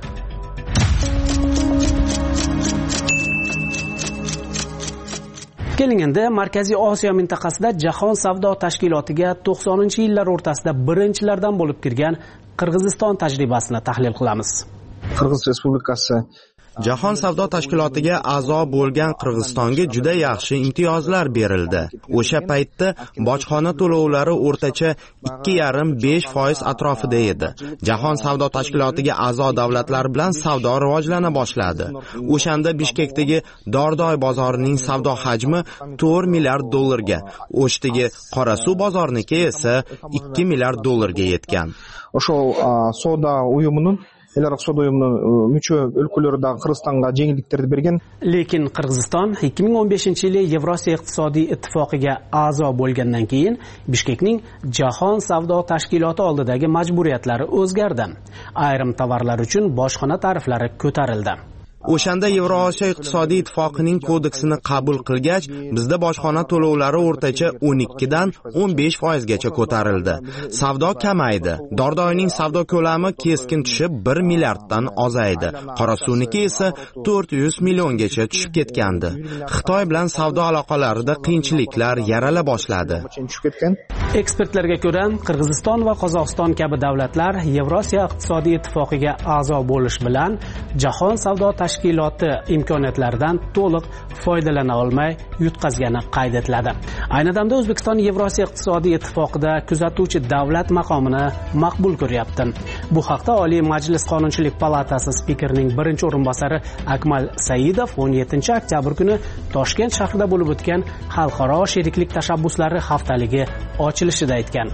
Speaker 5: Keling endi Markaziy Osiyo mintaqasida Jahon savdo tashkilotiga to'qsoninchi yillar o'rtasida birinchilardan bo'lib kirgan Qirg'iziston tajribasini tahlil qilamiz.
Speaker 8: Qirg'iz Respublikasi
Speaker 10: Jahon savdo tashkilotiga a'zo bo'lgan Qirg'izistonga juda yaxshi imtiyozlar berildi. O'sha paytda bojxona to'lovlari o'rtacha ikki yarim besh foiz atrofida edi. Jahon savdo tashkilotiga a'zo davlatlar bilan savdo rivojlana boshladi. O'shanda Bishkekdagi Dordoy bozorining savdo hajmi to'rt milliard dollarga, O'shdagi Qorasuv bozorniki esa ikki milliard dollarga yetgan.
Speaker 8: O'sha savdo uyumining Elar savdo uyumining mucho o'lkalarida Qirg'izistonga yengilliklarni bergan.
Speaker 5: Lekin Qirg'iziston ikki ming o'n beshinchi yili Yevrosiyo iqtisodiy ittifoqiga a'zo bo'lgandan keyin Bishkekning Jahon savdo tashkiloti oldidagi majburiyatlari o'zgardi. Ayrim tovarlar uchun bojxona tariflari ko'tarildi.
Speaker 10: O'shanda Yevrosiyo iqtisodiy ittifoqining kodeksini qabul qilgach, bizda bojxona to'lovlari o'rtacha o'n ikki dan o'n besh foiz gacha ko'tarildi. Savdo kamaydi. Dordoyning savdo ko'lami keskin tushib bir milliarddan ozaydi. Qorasuvniki esa to'rt yuz milliongacha tushib ketgandi. Xitoy bilan savdo aloqalarida qiyinchiliklar yarala boshladi.
Speaker 5: Ekspertlarga ko'ra, Qirg'iziston va Qozog'iston kabi davlatlar Yevrosiyo iqtisodiy ittifoqiga a'zo bo'lish bilan Jahon savdo tashkiloti imkoniyatlaridan to'liq foydalana olmay yutqazgani qayd etiladi. Ayni damda O'zbekiston Yevrosiyo iqtisodiy ittifoqida kuzatuvchi davlat maqomini maqbul ko'ryapti. Bu haqda Oliy Majlis Qonunchilik palatasi spikerining birinchi o'rinbosari Akmal Saidov o'n yettinchi oktyabr kuni Toshkent shahrida bo'lib o'tgan Xalqaro sheriklik tashabbuslari haftaligi ochilishida aytgan.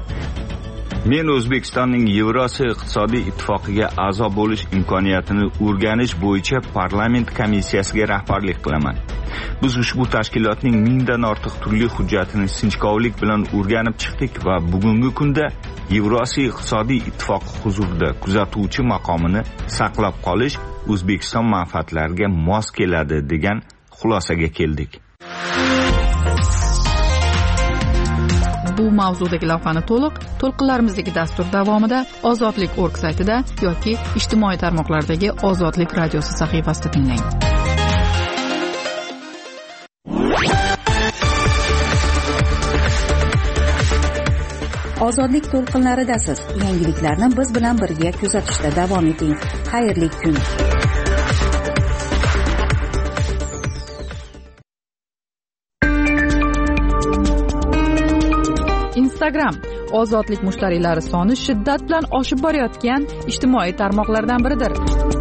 Speaker 11: Men O'zbekistonning Yevrosiyo iqtisodiy ittifoqiga a'zo bo'lish imkoniyatini o'rganish bo'yicha parlament komissiyasiga rahbarlik qilaman. Biz ushbu tashkilotning mingdan ortiq turli hujjatini sinchkovlik bilan o'rganib chiqdik va bugungi kunda Yevrosiyo iqtisodiy ittifoqi huzurida kuzatuvchi maqomini saqlab qolish O'zbekiston manfaatlariga mos keladi degan xulosaga keldik.
Speaker 2: Bu mavzudagi lavhani to'liq to'lqinlarimizdagi dastur davomida ozodlik org saytida yoki ijtimoiy tarmoqlardagi ozodlik radiosi sahifasida tinglang.
Speaker 1: Ozodlik to'lqinlaridasiz. Yangiliklarni biz bilan birga kuzatishda davom eting. Xayrli kun.
Speaker 2: Instagram ozodlik mushtariylari soni shiddat bilan oshib borayotgan ijtimoiy tarmoqlardan biridir.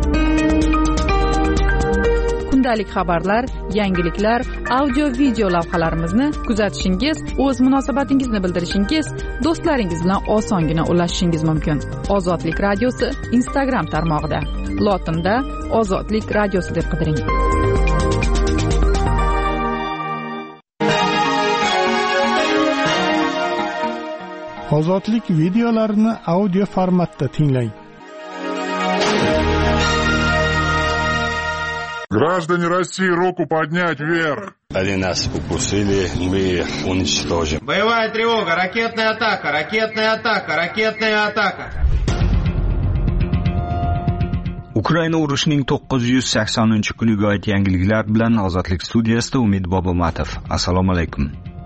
Speaker 2: Kundalik xabarlar, yangiliklar, audio video lavhalarimizni kuzatishingiz, o'z munosabatingizni bildirishingiz, do'stlaringiz bilan osongina ulashishingiz mumkin. Ozodlik radiosi Instagram tarmog'ida. Lotinda Ozodlik radiosi deb qidiring.
Speaker 4: Ozodlik videolarini audio formatda tinglang.
Speaker 12: Граждане России, руку поднять вверх.
Speaker 13: Они нас укусили, мы их уничтожим.
Speaker 14: Боевая тревога, ракетная атака, ракетная атака, ракетная атака.
Speaker 11: Ukraina urushining to'qqiz yuz saksoninchi kuniga oid yangiliklar bilan Ozodlik studiyasida Umid Bobomatov. Assalomu alaykum.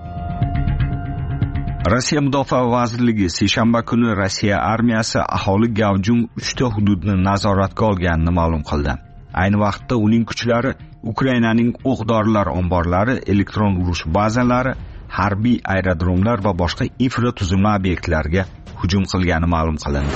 Speaker 11: Rossiya Mudofaa vazirligi seshanba kuni Rossiya armiyasi aholi gavjum uchta hududni nazoratga olganini ma'lum qildi. Ayni vaqtda uning kuchlari Ukrainaning o'q-dorilar omborlari, elektron urush bazalari, harbiy aerodromlar va boshqa infratuzilma obyektlariga hujum qilgani ma'lum qilindi.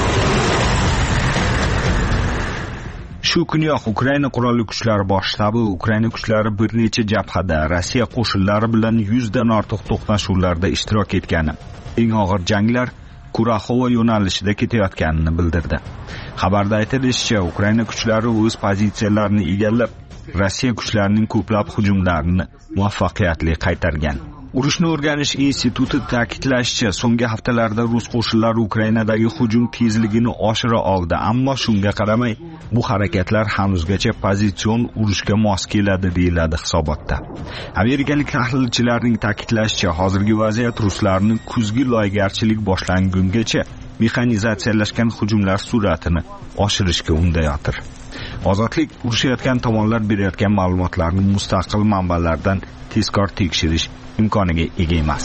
Speaker 11: Shu kuniyoq Ukraina qurolli kuchlari bosh shtabi Ukraina kuchlari bir necha jabhada Rossiya qo'shinlari bilan yuz dan ortiq to'qnashuvlarda ishtirok etgani, eng og'ir janglar Kuraxova yo'nalishida ketayotganini bildirdi. Xabarda aytilishicha, Ukraina kuchlari o'z pozitsiyalarini egallab, Rossiya kuchlarining ko'plab hujumlarini muvaffaqiyatli qaytargan. Urushni o'rganish instituti ta'kidlashicha, so'nggi haftalarda rus qo'shinlari Ukrainadagi hujum tezligini oshira oldi, ammo shunga qaramay, bu harakatlar hanuzgacha pozitsion urushga mos keladi deyiladi hisobotda. Amerikalik tahlilchilarning ta'kidlashicha, hozirgi vaziyat ruslarning kuzgi loygarchilik boshlangungacha mexanizatsiyalashgan hujumlar sur'atini oshirishga undayotir. Ozodlik urushayotgan tomonlar berayotgan ma'lumotlarni mustaqil manbalardan tezkor tekshirish imkoniga ega emas.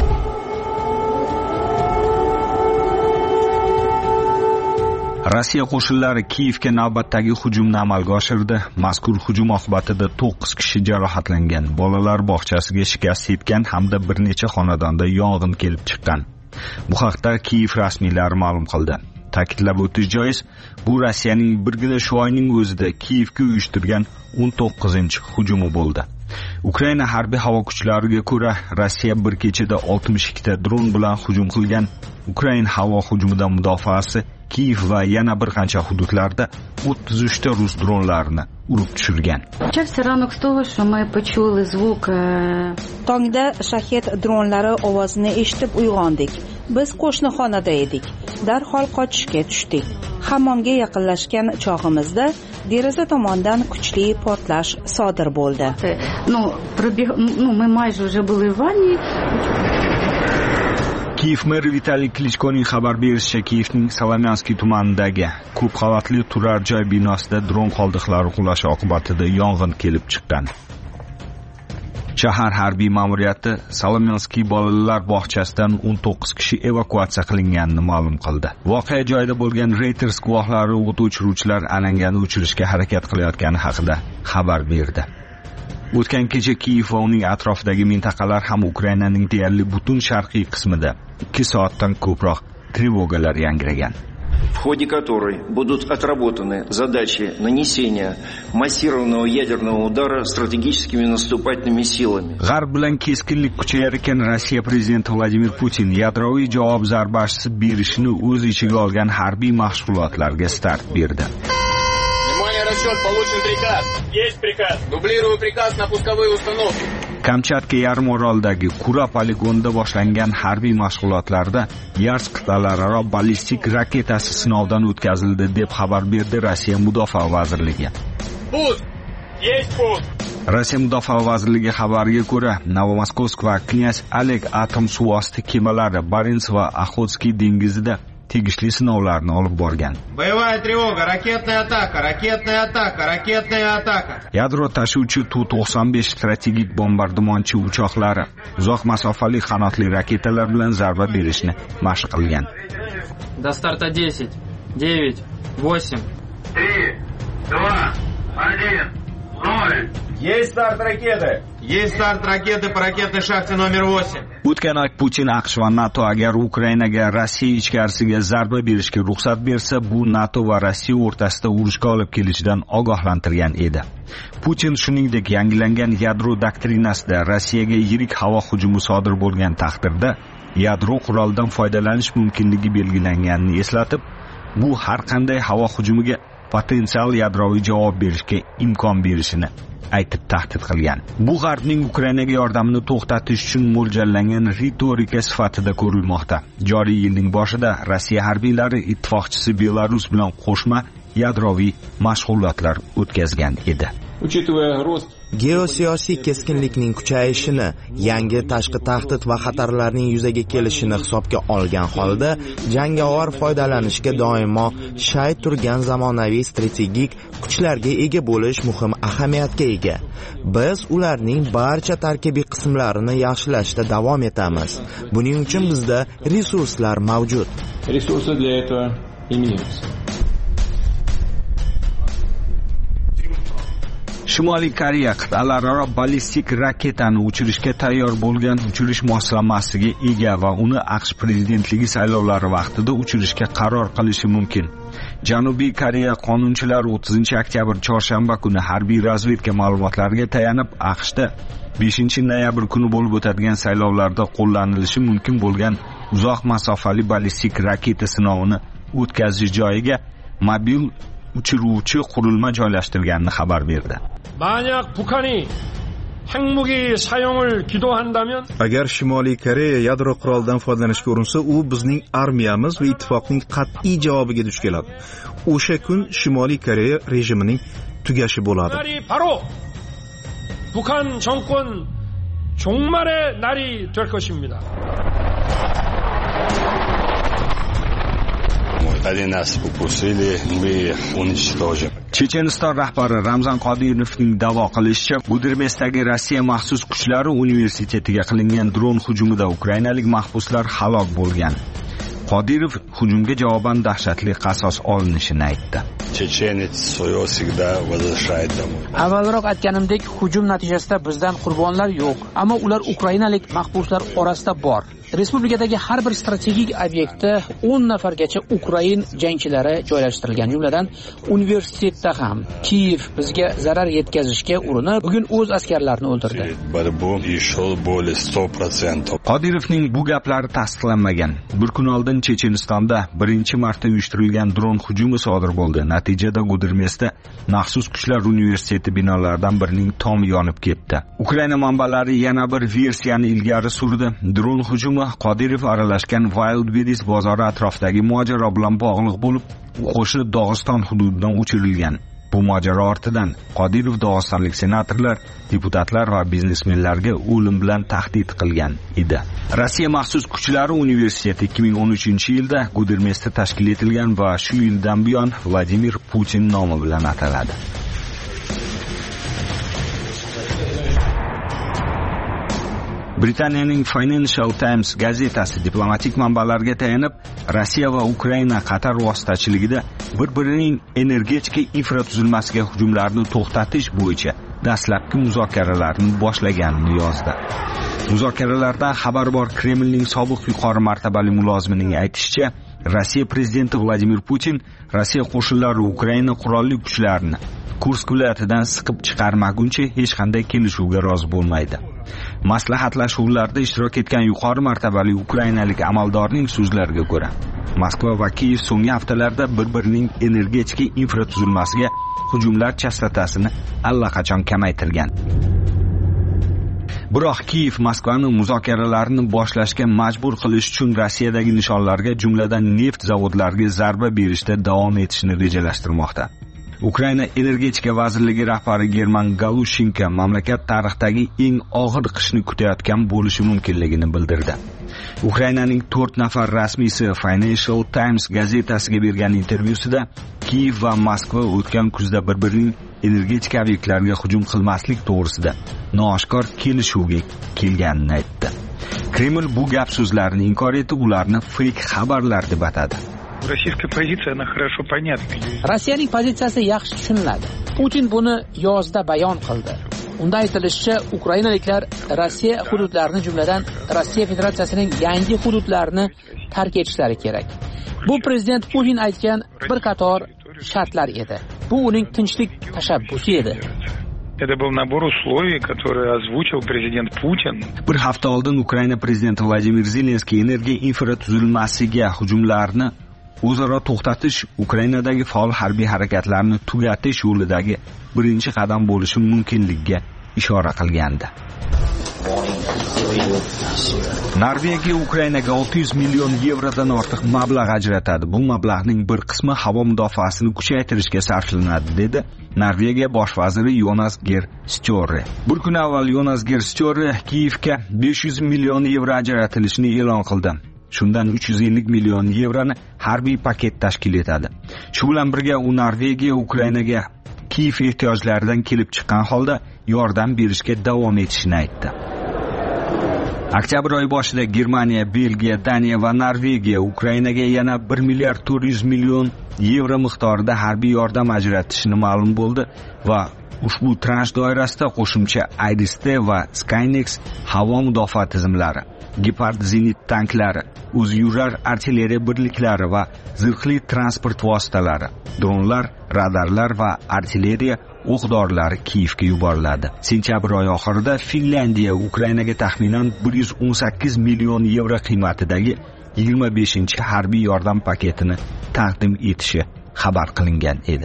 Speaker 11: Rossiya qo'shinlari Kiyevga navbatdagi hujumni amalga oshirdi. Mazkur hujum oqibatida to'qqiz kishi jarohatlangan, bolalar bog'chasiga shikast yetgan hamda bir necha xonadonda yong'in kelib chiqqan. Bu haqda Kiyev rasmiylari ma'lum qildi. Ta'kidlab o'tish joiz, bu Rossiyaning birgina shu oyning o'zida Kiyevga uyushtirgan o'n to'qqizinchi hujumi bo'ldi. Ukraina harbiy havo kuchlariga ko'ra, Rossiya bir kechada oltmish ikkita dron bilan hujum qilgan. Ukraina havo hujumidan mudofaasi Kiyev va yana bir qancha hududlarda o'ttiz uchta rus dronlarini urib tushirgan.
Speaker 1: Tongda shahed dronlari ovozini eshitib uyg'ondik. Biz qo'shni xonada edik. Darhol qochishga tushdik. Hammomga yaqinlashgan chog'imizda deraza tomondan kuchli portlash sodir bo'ldi.
Speaker 11: Kiyev meri Vitaliy Klichkoning xabar berishicha, Kiyevning Salomyanskiy tumanidagi ko'p qavatli turar joy binosida dron qoldiqlari qulashi oqibatida yong'in kelib chiqqan. Shahar harbiy ma'muriyati Salomyanskiy bolalar bog'chasidan o'n to'qqiz kishi evakuatsiya qilinganini ma'lum qildi. Voqea joyida bo'lgan Reuters guvohlari o't o'chiruvchilar alangani o'chirishga harakat qilayotgani haqida xabar berdi. O'tgan kecha Kiyev va uning atrofidagi mintaqalar ham Ukrainaning deyarli butun sharqiy qismida ikki soatdan ko'proq trevogalar yangragan.
Speaker 15: В ходе которой будут отработаны задачи нанесения массированного ядерного удара стратегическими наступательными силами.
Speaker 11: G'arb bilan keskinlik kuchayar ekan Rossiya prezidenti Vladimir Putin yadroviy javob zarbasi berishini o'z ichiga olgan harbiy mashg'ulotlarga start berdi.
Speaker 14: Расчет, получен приказ. Есть приказ. Дублирую приказ на пусковые установки.
Speaker 11: Kamchatka yarim oroldagi Kura poligonida boshlangan harbiy mashg'ulotlarda Yars qit'alararo ballistik raketasi sinovdan o'tkazildi deb xabar berdi Rossiya Mudofaa vazirligi.
Speaker 14: Pust. Есть pust.
Speaker 11: Rossiya Mudofaa vazirligi xabariga ko'ra, Novomoskovsk va Knyaz Oleg atom suvosti kemalari Barents va Oxotskiy dengizida tegishli sinovlarni olib borgan.
Speaker 16: Боевая тревога, ракетная атака, ракетная атака, ракетная атака.
Speaker 11: Yadro tashuvchi Tu to'qson besh strategik bombardimonchi uchoqlari uzoq masofali qanotli raketalar bilan zarba berishni mashq qilgan.
Speaker 17: До старта десять, девять, восемь,
Speaker 16: три, два, один, ноль. Есть старт ракеты. Есть старт ракеты по ракетной шахте номер восемь.
Speaker 11: O'tgan oy Putin AQSh va NATO agar Ukrainaga Rossiya ichkarisiga zarba berishga ruxsat bersa, bu NATO va Rossiya o'rtasida urushga olib kelishidan ogohlantirgan edi. Putin shuningdek yangilangan yadro doktrinasida Rossiyaga yirik havo hujumi sodir bo'lgan taqdirda yadro qurolidan foydalanish mumkinligi belgilanganini eslatib, bu har qanday havo hujumiga potensial yadroviy javob berishga imkon berishini aytib tahdid qilgan. Bu G'arbning Ukrainaga yordamini to'xtatish uchun mo'ljallangan ritorika sifatida ko'rilmoqda. Joriy yilning boshida Rossiya harbiylari ittifoqchisi Belarus bilan qo'shma yadroviy mashg'ulotlar o'tkazgan edi.
Speaker 10: Geosiyosiy keskinlikning kuchayishini, yangi tashqi tahdid va xatarlarning yuzaga kelishini hisobga olgan holda, jangovar foydalanishga doimo shay turgan zamonaviy strategik kuchlarga ega bo'lish muhim ahamiyatga ega. Biz ularning barcha tarkibiy qismlarini yaxshilashda davom etamiz. Buning uchun bizda resurslar mavjud.
Speaker 9: Resurslar для этого имеются.
Speaker 11: Shimoliy Koreya qit'alararo ballistik raketani uchirishga tayyor bo'lgan uchirish moslamasiga ega va uni AQSh prezidentligi saylovlari vaqtida uchirishga qaror qilishi mumkin. Janubiy Koreya qonunchilari o'ttizinchi oktyabr chorshanba kuni harbiy razvedka ma'lumotlariga tayanib AQShda beshinchi noyabr kuni bo'lib o'tadigan saylovlarda qo'llanilishi mumkin bo'lgan uzoq masofali ballistik raketa sinovini o'tkazish joyiga mobil uchiruvchi qurilma joylashtirganini xabar berdi.
Speaker 3: 만약 북한이 핵무기 사용을 기도한다면
Speaker 18: agar Shimoliy Koreya yadro qurolidan foydalanishga urinsa, u bizning armiyamiz va ittifoqning qat'iy javobiga duch keladi. O'sha kun Shimoliy Koreya rejimining tugashi bo'ladi.
Speaker 3: 바로 북한 정권 종말의 날이 될 것입니다.
Speaker 13: Они нас упустили, мы уничтожим.
Speaker 11: Checheniston rahbari Ramzan Qodirovning da'vo qilishicha, Gudermesdagi Rossiya maxsus kuchlari universitetiga qilingan dron hujumida ukrainalik mahbuslar halok bo'lgan. Qodirov hujumga javoban dahshatli qasos olinishini aytdi.
Speaker 13: Chechenец свое всегда возвращает домой.
Speaker 5: Avvalroq aytganimdek, hujum natijasida bizdan qurbonlar yo'q, ammo ular ukrainalik mahbuslar orasida bor. Respublikadagi har bir strategik obyektda o'n nafargacha Ukrain jangchilari joylashtirilgan, jumladan universitetda ham. Kiyev bizga zarar yetkazishga urinib, bugun o'z askarlarini o'ldirdi.
Speaker 11: Qodirovning bu gaplari tasdiqlanmagan. Bir kun oldin Chechenistonda birinchi marta uyushtirilgan dron hujumi sodir bo'ldi. Natijada Gudermesda maxsus kuchlar universiteti binolaridan birining tomi yonib ketdi. Ukraina manbalari yana bir versiyani ilgari surdi. Dron hujumi Qodirov aralashgan Wild Bedis bozori atrofidagi mojaro bilan bog'liq bo'lib, qo'shin Dog'iston hududidan uchirilgan. Bu mojaro ortidan Qodirov dog'istonlik senatorlar, deputatlar va biznesmenlarga o'lim bilan tahdid qilgan edi. Rossiya maxsus kuchlari universiteti ikki ming o'n uchinchi yilda Gudermesda tashkil etilgan va shu yildan buyon Vladimir Putin nomi bilan ataladi. Britaniyaning Financial Times gazetasi diplomatik manbalarga tayanib, Rossiya va Ukraina Qatar vositachiligida bir-birining energetika infratuzilmasiga hujumlarni to'xtatish bo'yicha dastlabki muzokaralarni boshlaganini yozdi. Muzokaralardan xabar bor Kremlning sobiq yuqori martabali mulozimining aytishicha, Rossiya prezidenti Vladimir Putin Rossiya qo'shinlari Ukraina qurolli kuchlarini Kursk viloyatidan siqib chiqarmaguncha hech qanday kelishuvga rozi bo'lmaydi. Maslahatlashuvlarda ishtirok etgan yuqori martabali ukrainalik amaldorning so'zlariga ko'ra, Moskva va Kiyev so'nggi haftalarda bir-birining energetika infratuzilmasiga hujumlar chastotasini allaqachon kamaytirgan. Biroq Kiyev Moskvani muzokaralarni boshlashga majbur qilish uchun Rossiyadagi nishonlarga, jumladan neft zavodlariga zarba berishda davom etishni rejalashtirmoqda. Ukraina energetika vazirligi rahbari German Galushenko mamlakat tarixidagi eng og'ir qishni kutayotgan bo'lishi mumkinligini bildirdi. Ukrainaning to'rt nafar rasmiysi Financial Times gazetasiga bergan intervyusida Kiyev va Moskva o'tgan kuzda bir-birining energetika obyektlariga hujum qilmaslik to'g'risida nooshkor kelishuvga kelganini aytdi. Kreml bu gap so'zlarni inkor etib, ularni fake xabarlar deb atadi.
Speaker 19: Российская позиция, она хорошо понятна.
Speaker 5: Rossiyaning pozitsiyasi yaxshi tushuniladi. Putin buni yozda bayon qildi. Unda aytilishicha, ukrainaliklar Rossiya hududlarini, jumladan Rossiya Federatsiyasining yangi hududlarini tark etishlari kerak. Bu prezident Putin aytgan bir qator shartlar edi. Bu uning tinchlik tashabbusi edi.
Speaker 19: Это был набор условий, которые озвучил президент Путин.
Speaker 11: Bir hafta oldin Ukraina prezidenti Vladimir Zelenskiy energiya infratuzilmasiga hujumlarni o'zaro to'xtatish, Ukrainadagi faol harbiy harakatlarni tugatish yo'lidagi birinchi qadam bo'lishi mumkinligiga ishora qilgandi. Norvegiya Ukrainaga olti yuz million yevrodan ortiq mablag' ajratadi. Bu mablag'ning bir qismi havo mudofaasini kuchaytirishga sarflanadi, dedi Norvegiya bosh vaziri Jonas Gahr Støre. Bir kun avval Jonas Gahr Støre Kiyevga besh yuz million yevro ajratilishini e'lon qildi. Shundan uch yuz ellik million yevroni harbiy paket tashkil etadi. Shu bilan birga u Norvegiya Ukrainaga Kiyev ehtiyojlaridan kelib chiqqan holda yordam berishga davom etishini aytdi. Oktyabr oyi boshida Germaniya, Belgiya, Daniya va Norvegiya Ukrainaga yana bir milliard to'rt yuz million yevro miqdorida harbiy yordam ajratishini ma'lum bo'ldi va ushbu transh doirasida qo'shimcha Iris-T va Skynex havo mudofaa tizimlari, Gepard zenit tanklari, o'ziyurar artilleriya birliklari va zirhli transport vositalari, dronlar, radarlar va artilleriya o'q-dorilar Kiyevga yuboriladi. Sentyabr oyi oxirida Finlandiya Ukrainaga taxminan bir yuz o'n sakkiz million yevro qiymatidagi yigirma beshinchi harbiy yordam paketini taqdim etishi xabar qilingan edi.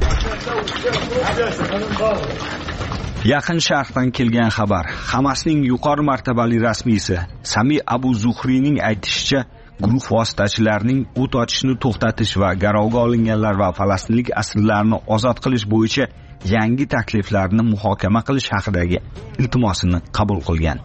Speaker 11: Yaqin Sharqdan kelgan xabar. Hamasning yuqori martabali rasmiysi Sami Abu Zuhriyning aytishicha, guruh vositachilarining o't ochishni to'xtatish va garovga olinganlar va falastinlik asirlarni ozod qilish bo'yicha yangi takliflarni muhokama qilish haqidagi iltimosini qabul qilgan.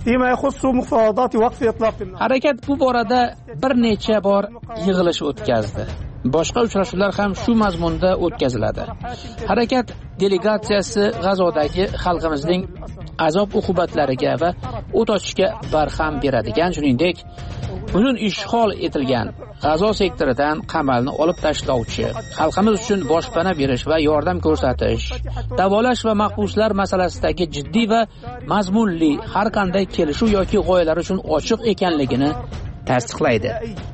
Speaker 11: Harakat bu borada bir necha bor yig'ilish o'tkazdi. Boshqa uchrashuvlar ham shu mazmunda o'tkaziladi. Harakat delegatsiyasi G'azodagi xalqimizning azob uqubatlariga va o't ochishga barham beradigan, shuningdek, butun ishg'ol etilgan G'azo sektoridan qamalni olib tashlovchi, xalqimiz uchun boshpana berish va yordam ko'rsatish, davolash va mahbuslar masalasidagi jiddiy va mazmunli har qanday kelishuv yoki g'oyalar uchun ochiq ekanligini tasdiqlaydi.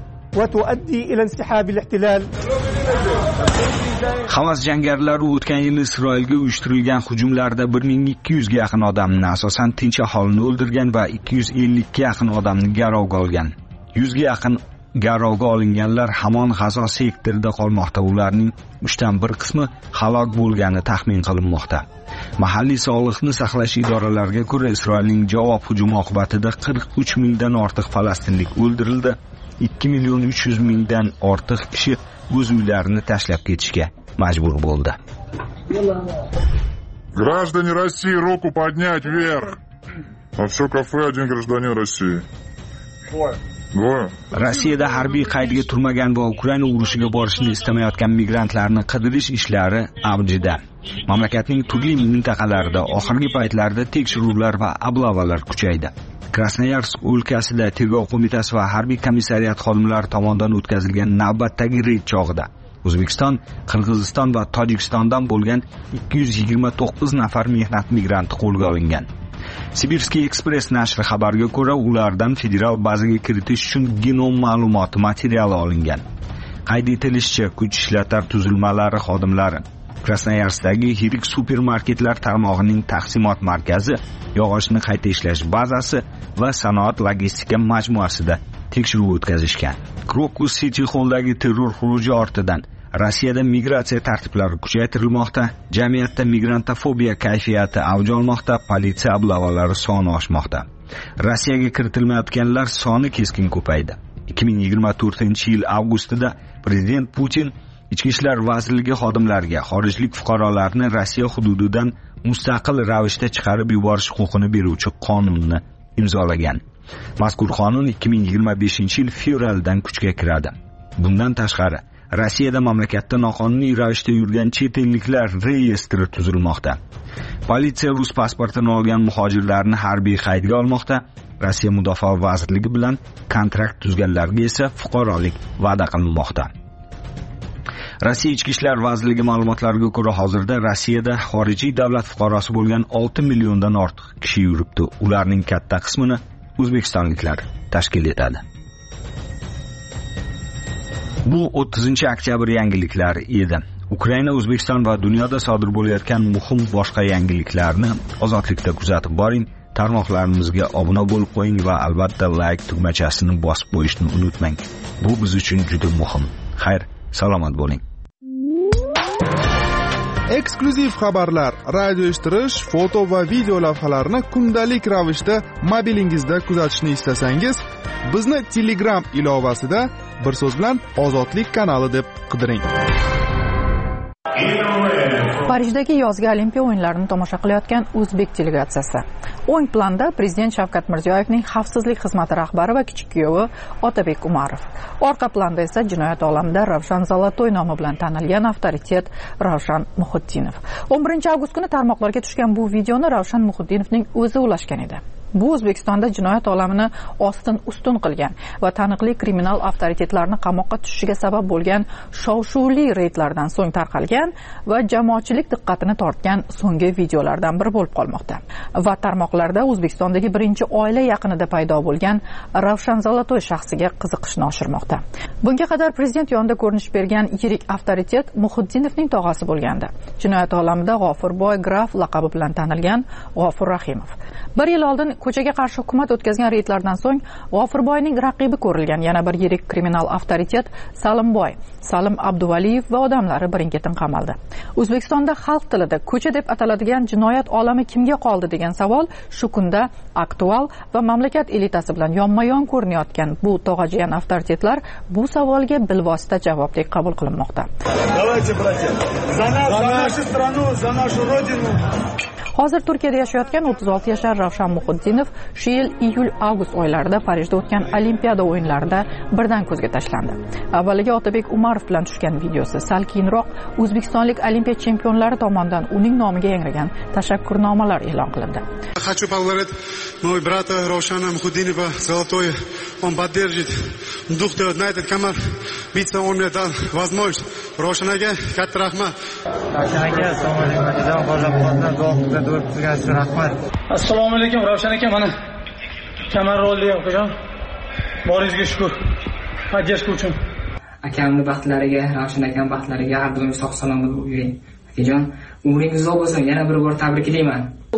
Speaker 11: Hamas jangarilari o'tgan yil Isroilga uyushtirilgan hujumlarda bir ming ikki yuz ga yaqin odamni, asosan tinch aholini o'ldirgan va ikki yuz ellik ga yaqin odamni garovga olgan. yuz ga yaqin garovga olinganlar hamon G'azo sektorida qolmoqda. Ularning uchdan bir qismi halok bo'lgani taxmin qilinmoqda. Mahalliy sog'liqni saqlash idoralariga ko'ra, Isroilning javob hujumi oqibatida qirq uch mingdan ortiq falastinlik o'ldirildi. ikki million uch yuz mingdan ortiq kishi o'z uylarini tashlab ketishga majbur bo'ldi.
Speaker 12: Граждане России, руку поднять вверх. На все кафе один гражданин России.
Speaker 11: Rossiyada harbiy qaydga turmagan va Ukraina urushiga borishni istamayotgan migrantlarni qidirish ishlari avjida. Mamlakatning turli mintaqalarida oxirgi paytlarda tekshiruvlar va oblavalar kuchaydi. Krasnoyarsk o'lkasida tergov qo'mitasi va harbiy komissariyat xodimlari tomonidan o'tkazilgan navbatdagi reyd chog'ida O'zbekiston, Qirg'iziston va Tojikistondan bo'lgan ikki yuz yigirma to'qqiz nafar mehnat migranti qo'lga olingan. Sibirskiy Express nashri xabariga ko'ra, ulardan federal bazaga kiritish uchun genom ma'lumoti materiali olingan. Qayd etilishicha, kuch ishlatar tuzilmalari xodimlari Krasnoyarskdagi yirik supermarketlar tarmog'ining taqsimot markazi, yog'ochni qayta ishlash bazasi va sanoat logistika majmuasida tekshiruv o'tkazishgan. Krokus City Hall'dagi terror xuruji ortidan Rossiyada migratsiya tartiblari kuchaytirilmoqda, jamiyatda migrantofobiya kayfiyati avj olmoqda, politsiya oblavalari soni oshmoqda. Rossiyaga kiritilmayotganlar soni keskin ko'paydi. ikki ming yigirma to'rtinchi yil avgustida prezident Putin Ichki ishlar vazirligi xodimlariga xorijlik fuqarolarni Rossiya hududidan mustaqil ravishda chiqarib yuborish huquqini beruvchi qonunni imzolagan. Mazkur qonun ikki ming yigirma beshinchi yil fevraldan kuchga kiradi. Bundan tashqari, Rossiyada mamlakatda noqonuniy ravishda yurgan chet elliklar reyestri tuzilmoqda. Politsiya rus pasportini olgan muhojirlarni harbiy qaydga olmoqda. Rossiya Mudofaa vazirligi bilan kontrakt tuzganlarga esa fuqarolik va'da qilinmoqda. Rossiya Ichki ishlar vazirligi ma'lumotlariga ko'ra, hozirda Rossiyada xorijiy davlat fuqarosi bo'lgan olti milliondan ortiq kishi yuribdi. Ularning katta qismini o'zbekistonliklar tashkil etadi. Bu o'ttizinchi oktyabr yangiliklari edi. Ukraina, O'zbekiston va dunyoda sodir bo'layotgan muhim boshqa yangiliklarni Ozodlikda kuzatib boring. Tarmoqlarimizga obuna bo'lib qo'ying va albatta like tugmachasini bosib qo'yishni unutmang. Bu biz uchun juda muhim. Xayr, salomat bo'ling.
Speaker 20: Eksklyuziv xabarlar, radio eshittirish, foto va video lavhalarni kundalik ravishda mobilingizda kuzatishni istasangiz, bizni Telegram ilovasida bir so'z bilan Ozodlik kanali deb qidiring.
Speaker 2: Parijdagi yozgi Olimpiya o'yinlarini tomosha qilayotgan o'zbek delegatsiyasi. O'ng planda prezident Shavkat Mirziyoyevning xavfsizlik xizmati rahbari va kichik kuyovi Otabek Umarov. Orqa planda esa jinoyat olamida Ravshan Zolotoy nomi bilan tanilgan avtoritet Ravshan Muhiddinov. o'n birinchi avgust kuni tarmoqlarga tushgan bu videoni Ravshan Muhiddinovning o'zi ulashgan edi. Bu O'zbekistonda jinoyat olamini ostin ustun qilgan va taniqli kriminal avtoritetlarni qamoqqa tushishiga sabab bo'lgan shov-shuvli reydlardan so'ng tarqalgan va jamoatchilik diqqatini tortgan so'nggi videolardan biri bo'lib qolmoqda. Va tarmoqlarda O'zbekistondagi birinchi oila yaqinida paydo bo'lgan Ravshan Zolotoy shaxsiga qiziqishni oshirmoqda. Bunga qadar prezident yonida ko'rinish bergan yirik avtoritet Muhiddinovning tog'asi bo'lgandi. Jinoyat olamida G'ofurboy graf laqabi bilan tanilgan G'ofur Rahimov. Bir yil oldin ko'chaga qarshi hukumat o'tkazgan reydlardan so'ng G'ofurboyning raqibi ko'rilgan yana bir yirik kriminal avtoritet Salimboy, Salim Abduvaliyev va odamlari birin-ketin qamaldi. O'zbekistonda xalq tilida ko'cha deb ataladigan jinoyat olami kimga qoldi degan savol shu kunda aktual va mamlakat elitasi bilan yonma-yon ko'rinayotgan bu tog'ajiyan avtoritetlar bu savolga bilvosita javobdek qabul qilinmoqda.
Speaker 21: Давайте, братья, за нас, за нашу страну, за нашу родину.
Speaker 2: Hozir Turkiyada yashayotgan o'ttiz olti yashar Ravshan Muhiddinov shu yil iyul-avgust oylarida Parijda o'tgan Olimpiada o'yinlarida birdan ko'zga tashlandi. Avvaliga Otabek Umarov bilan tushgan videosi sal keyinroq O'zbekistonlik olimpiya chempionlari tomonidan uning nomiga yangragan tashakkurnomalar e'lon qilindi.
Speaker 21: Хочу поблагодарить моего брата Равшана Мухиддинова Золотой. Он поддержит дух на этот команд. Биться он мне дал возможность. Равшанаga katta rahmat.
Speaker 22: Ravshanaga assalomu alaykum. Assalomu alaykum Ravshan aka, mana kamar rolli o'qigan. Boringizga shukr. Podдержка uchun.
Speaker 23: Akamning baxtlariga, Ravshan akam baxtlariga har doim sog' salomat bo'ling. Akajon, umringiz uzoq bo'lsin. Yana bir bor tabriklayman.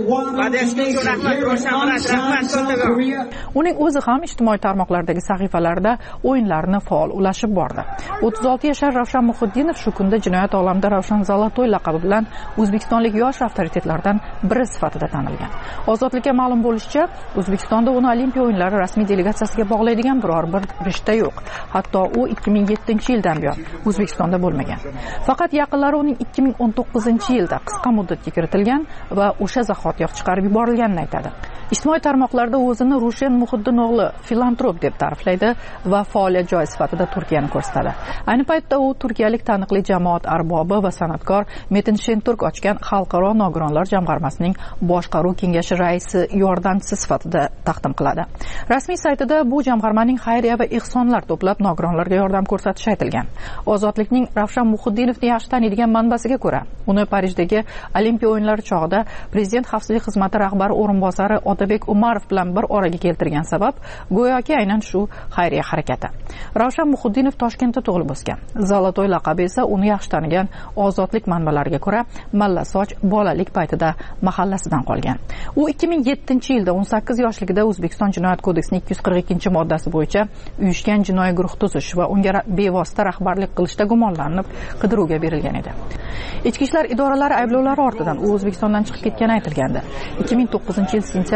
Speaker 23: Uning o'zi ham ijtimoiy tarmoqlardagi sahifalarida o'yinlarni faol ulashib bordi. o'ttiz olti yashar Ravshan Muhiddinov shu kunda jinoyat olamida Ravshan Zolotoy laqabi bilan o'zbekistonlik yosh avtoritetlardan biri sifatida tanilgan. Ozodlikka ma'lum bo'lishicha, O'zbekistonda uni Olimpiya o'yinlari rasmiy delegatsiyasiga bog'laydigan biror bir rishta yo'q. Hatto u ikki ming yettinchi yildan buyon O'zbekistonda bo'lmagan. Faqat yaqinlari uning ikki ming o'n to'qqizinchi yilda qisqa muddatga kiritilgan va o'sha zahotiyoq chiqarib yuborilganini aytadi. Ijtimoiy tarmoqlarda o'zini Rushen Muhiddin o'g'li filantrop deb ta'riflaydi va faoliyat joyi sifatida Turkiyani ko'rsatadi. Ayni paytda u turkiyalik taniqli jamoat arbobi va san'atkor Metin Shenturk ochgan Xalqaro nogironlar jamg'armasining boshqaruv kengashi raisi yordamchisi sifatida taqdim qiladi. Rasmiy saytida bu jamg'armaning xayriya va ehsonlar to'plab nogironlarga yordam ko'rsatishi aytilgan. Ozodlikning Ravshan Muhiddinovni yaxshi taniydigan manbasiga ko'ra, uni Parijdagi Olimpiya o'yinlari chog'ida prezident xavfsizlik xizmati rahbari o'rinbosari Otabek Umarov bilan bir oraga keltirgan sabab go'yoki aynan shu xayriya harakati. Ravshan Muhiddinov Toshkentda tug'ilib o'sgan. Zolotoy laqabi esa uni yaxshi tanigan ozodlik manbalariga ko'ra Mallasoch bolalik paytida mahallasidan qolgan. U ikki ming yettinchi yilda o'n sakkiz yoshligida O'zbekiston Jinoyat kodeksining ikki yuz qirq ikkinchi moddasi bo'yicha uyushgan jinoiy guruh tuzish va unga bevosita rahbarlik qilishda gumonlanib qidiruvga berilgan edi. Ichki ishlar idoralari ayblovlari ortidan u O'zbekistondan chiqib ketgani aytilgandi. ikki ming to'qqizinchi yil sentyabr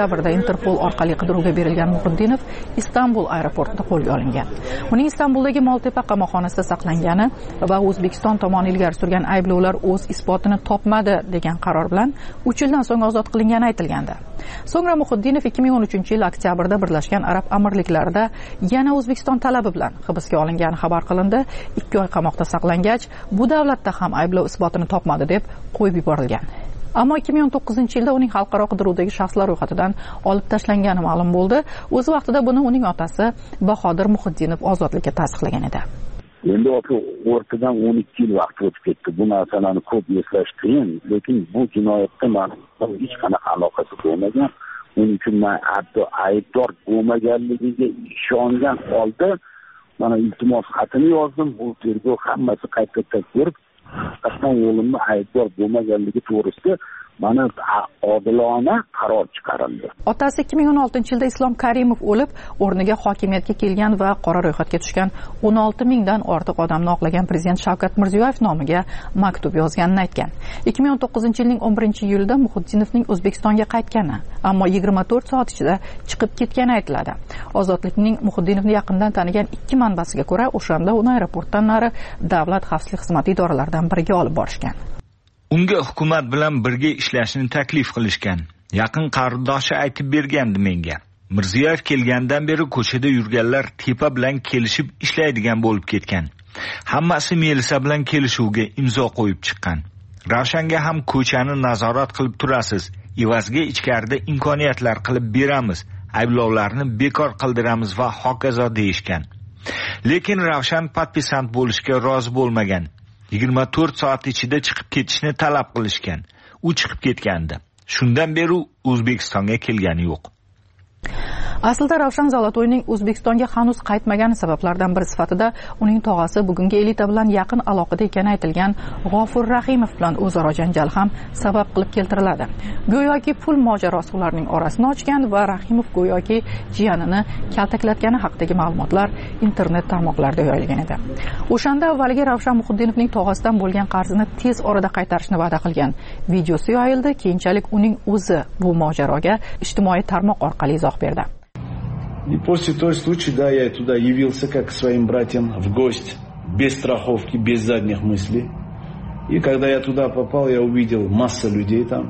Speaker 23: oktabrda Interpol orqali qidiruvga berilgan Muhiddinov Istanbul aeroportida qo'lga olingan. Uning Istanbuldagi Moltepa qamoqxonasida saqlangani va O'zbekiston tomoni ilgari surgan ayblovlar o'z isbotini topmadi degan qaror bilan uch yildan so'ng ozod qilingani aytilgandi. So'ngra Muhiddinov ikki ming o'n uchinchi yil oktyabrda Birlashgan Arab Amirliklarida yana O'zbekiston talabi bilan hibsga olingani xabar qilindi. ikki oy qamoqda saqlangach, bu davlatda ham ayblov isbotini topmadi deb qo'yib yuborilgan. Ammo ikki ming o'n to'qqizinchi yilda uning xalqaro qidiruvdagi shaxslar ro'yxatidan olib tashlangani ma'lum bo'ldi. O'z vaqtida buni uning otasi Bahodir Muhiddinov ozodlikka tasdiqlagan edi.
Speaker 6: Endi o'rtadan o'n ikki yil vaqt o'tib ketdi. Bu narsalarni ko'p eslash qiyin, lekin bu jinoyatga ma'lum hech qanaqa aloqasi bo'lmagan. Uning uchun men aybdor bo'lmaganligiga ishongan holda mana iltimos xatini yozdim. Bu tergov hammasi qayta-qayta ko'rib, qatdan o'limni aybdor bo'lmaganligi to'g'risida mana odilona qaror chiqarildi.
Speaker 23: Otasi ikki ming o'n oltinchi yilda Islom Karimov o'lib, o'rniga hokimiyatga kelgan va qora ro'yxatga tushgan o'n olti mingdan ortiq odamni oqlagan prezident Shavkat Mirziyoyev nomiga maktub yozganini aytgan. ikki ming o'n to'qqizinchi yilning o'n birinchi iyulida Muhiddinovning O'zbekistonga qaytgani, ammo yigirma to'rt soat ichida chiqib ketgani aytiladi. Ozodlikning Muhiddinovni yaqindan tanigan ikki manbasiga ko'ra, o'shanda uni aeroportdan nari davlat xavfsizlik xizmati idoralaridan biriga olib borishgan.
Speaker 11: Unga hukumat bilan birga ishlashni taklif qilishgan. Yaqin qarindoshi aytib bergandi menga. Mirziyoyev kelgandan beri ko'chada yurganlar tepa bilan kelishib ishlaydigan bo'lib ketgan. Hammasi Melisa bilan kelishuvga imzo qo'yib chiqqan. Ravshanga ham ko'chani nazorat qilib turasiz. Evaziga ichkarida imkoniyatlar qilib beramiz. Ayblovlarni bekor qildiramiz va hokazo deyishgan. Lekin Ravshan patpisant bo'lishga rozi bo'lmagan. yigirma to'rt soat ichida chiqib ketishni talab qilishgan. U chiqib ketgandi. Shundan beri O'zbekistonga kelgani yo'q.
Speaker 23: Aslida Ravshan Zolotoyning O'zbekistonga hanuz qaytmagani sabablardan biri sifatida uning tog'asi bugungi elita bilan yaqin aloqada ekani aytilgan G'ofur Rahimov bilan o'zaro janjal ham sabab qilib keltiriladi. Go'yoki pul mojarosi ularning orasini ochgan va Rahimov go'yoki jiyanini kaltaklatgani haqidagi ma'lumotlar internet tarmoqlarida yoyilgan edi. O'shanda avvaliga Ravshan Muhiddinovning tog'asidan bo'lgan qarzini tez orada qaytarishni va'da qilgan videosi yoyildi. Keyinchalik uning o'zi bu mojaroga ijtimoiy tarmoq orqali izoh berdi.
Speaker 7: И после той случая, да, я туда явился как к своим братьям в гости, без страховки, без задних мыслей. И когда я туда попал, я увидел массу людей там.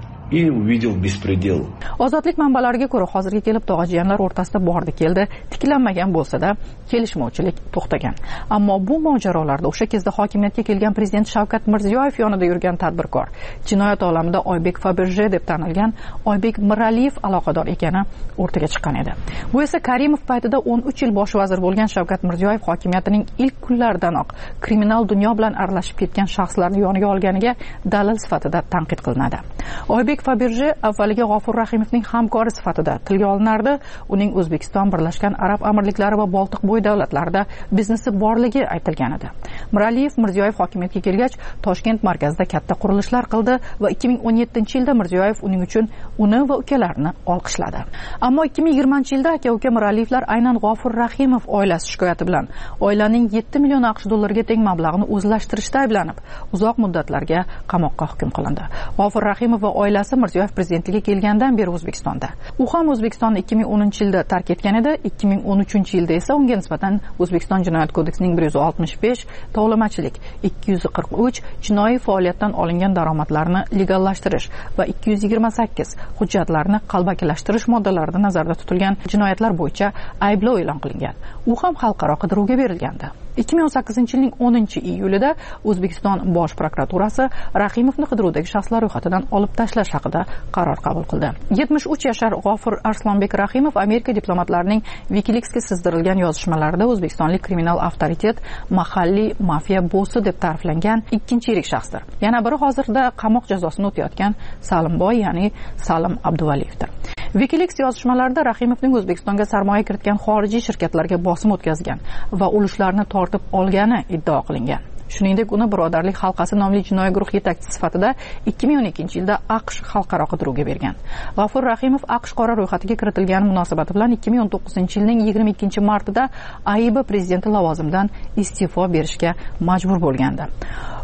Speaker 7: И увидел беспредел.
Speaker 23: Ozodlik manbalariga ko'ra, hozirga kelib tog'ajiyanlar o'rtasida bordi keldi, tiklanmagan bo'lsa-da, kelishmovchilik to'xtagan. Ammo bu mojarolarda o'sha kezda hokimiyatga kelgan prezident Shavkat Mirziyoyev yonida yurgan tadbirkor, jinoyat olamida Oybek Faberje deb tanilgan Oybek Miraliyev aloqador ekani o'rtaga chiqqan edi. Bu esa Karimov paytida o'n uch yil bosh vazir bo'lgan Shavkat Mirziyoyev hokimiyatining ilk kunlaridanoq kriminal dunyo bilan aralashib ketgan shaxslarni yoniga olganiga dalil sifatida tanqid qilinadi. Oybek Faberje avvaliga G'ofur Rahimovning hamkori sifatida tilga olinardi. Uning O'zbekiston, Birlashgan Arab Amirliklari va Boltiqbo'yi davlatlarida biznesi borligi aytilgan edi. Miraliyev Mirziyoyev hokimiyatga kelgach, Toshkent markazida katta qurilishlar qildi va ikki ming o'n yettinchi yilda Mirziyoyev uning uchun uni va ukalarini olqishladi. Ammo ikki ming yigirmanchi yilda aka-uka Miraliyevlar aynan G'ofur Rahimov oilasi shikoyati bilan oilaning yetti million aqsh dollariga teng mablag'ini o'zlashtirishda ayblanib, uzoq muddatlarga qamoqqa hukm qilindi. G'ofur Rahimov va oilasi Mirziyoyev prezidentligiga kelgandan beri O'zbekistonda. U ham O'zbekistonni ikki ming o'ninchi yilda tark etgan edi. ikki ming o'n uchinchi yilda esa unga nisbatan O'zbekiston Jinoyat kodeksining bir yuz oltmish besh tovlamachilik, ikki yuz qirq uch jinoiy faoliyatdan olingan daromadlarni legallashtirish va ikki yuz yigirma sakkiz hujjatlarni qalbakilashtirish moddalarida nazarda tutilgan jinoyatlar bo'yicha ayblov e'lon qilingan. U ham xalqaro qidiruvga berilgandi. ikki ming o'n sakkizinchi yilning o'ninchi iyulida O'zbekiston Bosh prokuraturasi Rahimovni qidiruvdagi shaxslar ro'yxatidan olib tashlash haqida qaror qabul qildi. yetmish uch yashar G'ofur Arslonbek Rahimov Amerika diplomatlarining WikiLeaksga sizdirilgan yozishmalarida o'zbekistonlik kriminal avtoritet, mahalliy mafiya bossi deb ta'riflangan ikkinchi yirik shaxsdir. Yana biri hozirda qamoq jazosini o'tayotgan Salimboy, ya'ni Salim Abduvaliyevdir. WikiLeaks yozishmalarida Rahimovning O'zbekistonga sarmoya kiritgan xorijiy shirkatlarga bosim o'tkazgan va ulushlarni tortib olgani iddao qilingan. Shuningdek, uni Birodarlik halqasi nomli jinoiy guruh yetakchisi sifatida ikki ming o'n ikkinchi yilda AQSh xalqaro qidiruvga bergan. G'ofur Rahimov AQSh qora ro'yxatiga kiritilgani munosabati bilan ikki ming o'n to'qqizinchi yilning yigirma ikkinchi martida A I B prezidenti lavozimidan iste'fo berishga majbur bo'lgandi.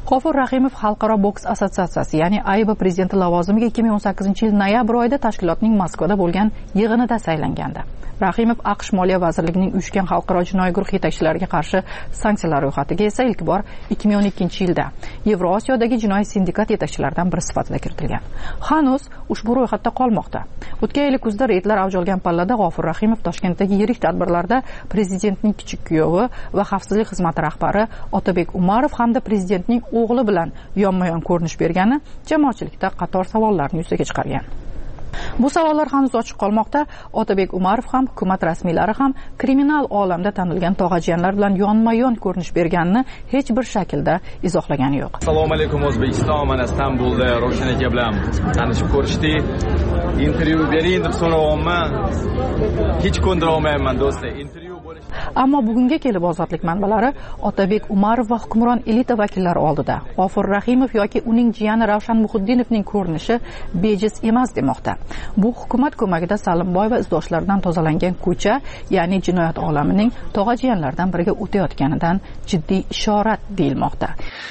Speaker 23: G'ofur Rahimov Xalqaro boks assotsiatsiyasi, ya'ni A I B prezidenti lavozimiga ikki ming o'n sakkizinchi yil noyabr oyida tashkilotning Moskvada bo'lgan yig'inida saylangandi. Rahimov AQSh Moliya vazirligining uyushgan xalqaro jinoiy guruh yetakchilariga qarshi sanksiyalar ro'yxatiga esa ilk bor ikki ming o'n ikkinchi yilda Yevrosiyodagi jinoiy sindikat yetakchilaridan biri sifatida kiritilgan. Hanuz ushbu ro'yxatda qolmoqda. O'tgan yil kuzda reydlar avj olgan pallada G'ofur Rahimov Toshkentdagi yirik tadbirlarda prezidentning kichik kuyovi va xavfsizlik xizmati rahbari Otabek Umarov hamda prezidentning o'g'li bilan yonma-yon ko'rinish bergani jamoatchilikda qator savollarni yuzaga chiqargan. Bu savollar hanuz ochiq qolmoqda. Otabek Umarov ham, hukumat rasmiylari ham kriminal olamda tanilgan tog'ajiyanlar bilan yonma-yon ko'rinish berganini hech bir shaklda izohlagani yo'q.
Speaker 1: Assalomu alaykum O'zbekiston, mana Istanbulda Ravshan aka bilan tanishib ko'rishdik. Intervyu bering deb so'rayapman. Hech ko'ndira olmayman do'stlar. Intervyu bo'lish.
Speaker 23: Ammo bugunga kelib ozodlik manbalari Otabek Umarov va hukmron elita vakillari oldida G'ofur Rahimov yoki uning jiyani Ravshan Muhiddinovning ko'rinishi bejiz emas demoqda. Bu hukumat ko'magida Salimboy va izdoshlaridan tozalangan ko'cha, ya'ni jinoyat olamining tog'ajiyanlardan biriga o'tayotganidan jiddiy ishorat deyilmoqda.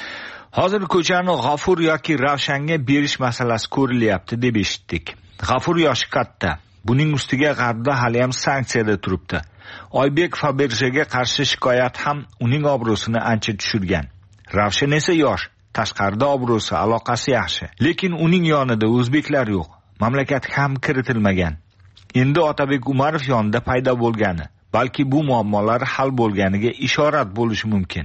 Speaker 11: Hozir ko'chani G'ofur yoki Ravshanga berish masalasi ko'rilyapti deb eshitdik. G'ofur yoshi katta. Buning ustiga G'arbda hali ham sanksiyada turibdi. Oybek Faberjega qarshi shikoyat ham uning obro'sini ancha tushirgan. Ravshan esa yosh, tashqarida obro'si, aloqasi yaxshi. Lekin uning yonida o'zbeklar yo'q. Mamlakatga ham kiritilmagan. Endi Otabek Umarov yonida paydo bo'lgani, balki bu muammolar hal bo'lganiga ishorat bo'lishi mumkin.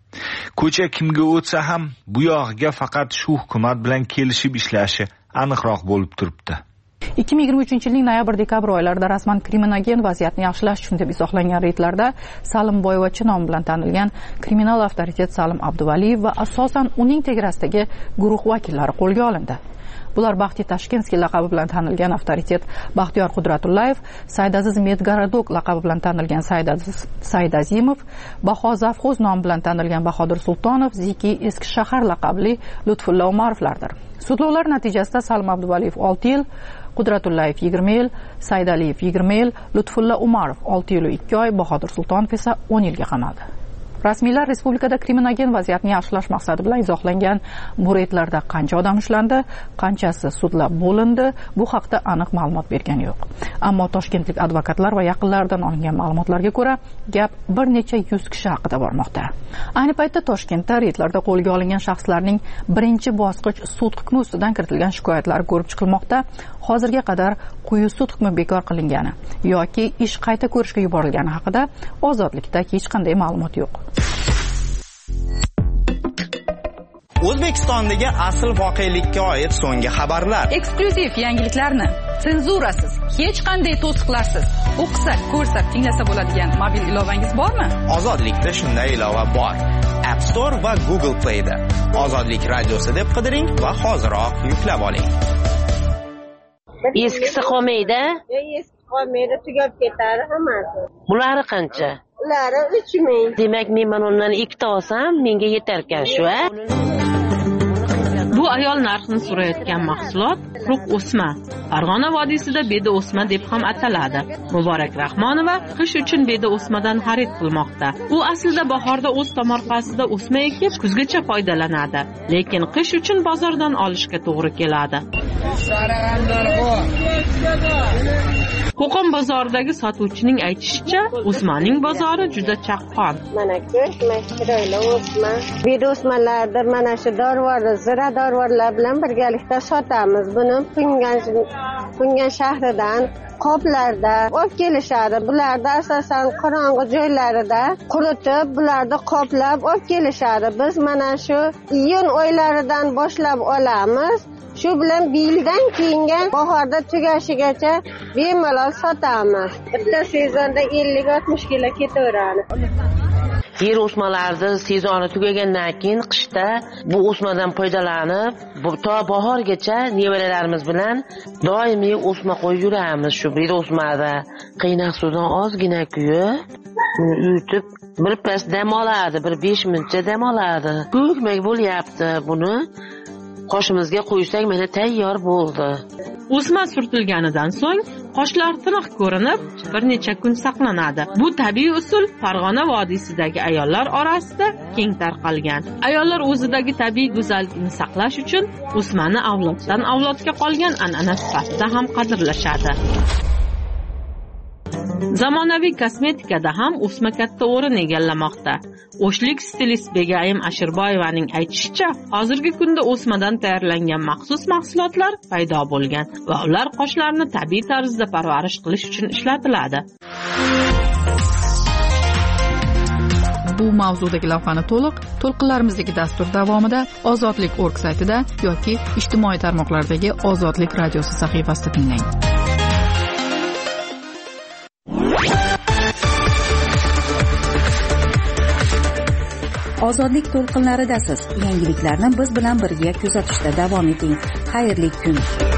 Speaker 11: Ko'cha kimga o'tsa ham bu yog'iga faqat shu hukumat bilan kelishib ishlashi aniqroq bo'lib turibdi.
Speaker 23: ikki ming yigirma uchinchi yilning noyabr-dekabr oylarida rasman kriminogen vaziyatni yaxshilash uchun deb izohlangan reydlarda Salimboyevachi nom bilan tanilgan kriminal avtoritet Salim Abduvaliyev va asosan uning tegrasidagi guruh vakillari qo'lga olindi. Bular Baxti Tashkenskiy laqabi bilan tanilgan avtoritet Baxtiyor Qudratullayev, Saydaziz Medgarodok laqabi bilan tanilgan Saydaziz Saydazimov, Baho Zavxo'z nomi bilan tanilgan Bahodir Sultonov, Ziki Eski shahar laqabli Lutfulla Umarovlardir. Sudlovlar natijasida Salim Abduvaliyev olti yil, Qudratullayev yigirma yil, Saydaliyev yigirma yil, Lutfulla Umarov olti yil ikki oy, Bahodir Sultonov esa o'n yilga qamaldi. Rasmiylar respublikada kriminogen vaziyatni yaxshilash maqsadi bilan izohlangan bu reydlarda qancha odam ushlandi, qanchasi sudlab bo'lindi, bu haqda aniq ma'lumot bergani yo'q. Ammo toshkentlik advokatlar va yaqinlaridan olingan ma'lumotlarga ko'ra, gap bir necha yuz kishi haqida bormoqda. Ayni paytda Toshkentda reydlarda qo'lga olingan shaxslarning birinchi bosqich sud hukmi ustidan kiritilgan shikoyatlari ko'rib chiqilmoqda. Hozirga qadar quyi sud hukmi bekor qilingani yoki ish qayta ko'rishga yuborilgani haqida ozodlikda hech qanday ma'lumot yo'q.
Speaker 10: O'zbekistondagi asl voqelikka oid so'nggi xabarlar.
Speaker 2: Eksklyuziv yangiliklarni senzurasiz, hech qanday to'siqlarsiz o'qisa, ko'rsa, tinglasa bo'ladigan mobil ilovangiz bormi?
Speaker 10: Ozodlikda shunday ilova bor. App Store va Google Play'da. Ozodlik radiosi deb qidiring va hoziroq yuklab oling.
Speaker 4: Eskisi qolmaydi?
Speaker 8: Eski qolmaydi, tugab ketadi hammasi.
Speaker 4: Bulari qancha?
Speaker 8: Ulari uch ming.
Speaker 4: Demak, men mana undan ikkita olsam, menga yetar ekan shu, a?
Speaker 24: Bu ayol narxini so'rayotgan mahsulot quruq o'sma. Farg'ona vodiysida beda o'sma deb ham ataladi. Muborak Rahmonova qish uchun beda o'smadan xarid qilmoqda. U aslida bahorda o'z tomorqasida o'sma ekib, kuzgacha foydalanadi. Lekin qish uchun bozordan olishga to'g'ri keladi. Qo'qon bozoridagi sotuvchining aytishicha, o'smaning bozori juda chaqqon.
Speaker 8: Mana ko'sh, chiroyli o'sma. Beda o'smalarni mana shu dorivor, zira dorivorlar bilan birgalikda sotamiz. Buni Pungan Pungan shahridan qoplarda olib kelishadi. Bularda asosan qorong'i joylarida quritib, bularni qoplab olib kelishadi. Biz mana shu iyun oylaridan boshlab olamiz. Shu bilan yildan keyingi bahorda tugashigacha bemalol sotamiz. Bitta sezonda ellik oltmish kilo ketaveradi.
Speaker 4: Yer o'smalarida sezoni tugagandan keyin qishda bu o'smadan foydalanib, to bahorgacha nevaralarimiz bilan doimiy o'sma qo'yib yuramiz. Shu bir o'smada qaynoq suvdan ozgina kuyib, uni yutib, bir pas dam oladi, bir besh minutcha dam oladi. Ko'kmak bo'lyapti buni. qoshimizga qo'ysak mana tayyor bo'ldi.
Speaker 24: O'sma surtilganidan so'ng qoshlar tiniq ko'rinib, bir necha kun saqlanadi. Bu tabiiy usul Farg'ona vodiysidagi ayollar orasida keng tarqalgan. Ayollar o'zidagi tabiiy go'zallikni saqlash uchun o'smani avloddan avlodga qolgan an'ana sifatida ham qadrlashadi. Zamonaviy kosmetikada ham o'sma katta o'rin egallamoqda. O'shlik stilist Begayim Ashirboyevaning aytishicha, hozirgi kunda o'smadan tayyorlangan maxsus mahsulotlar paydo bo'lgan va ular qoshlarni tabiiy tarzda parvarish qilish uchun ishlatiladi.
Speaker 23: Bu mavzudagi lavhani to'liq to'lqinlarimizdagi dastur davomida Ozodlik org saytida yoki ijtimoiy tarmoqlardagi Ozodlik radiosi sahifasida tinglang.
Speaker 14: Ozodlik to'lqinlaridasiz. Yangiliklarni biz bilan birga kuzatishda davom eting. Xayrli kun.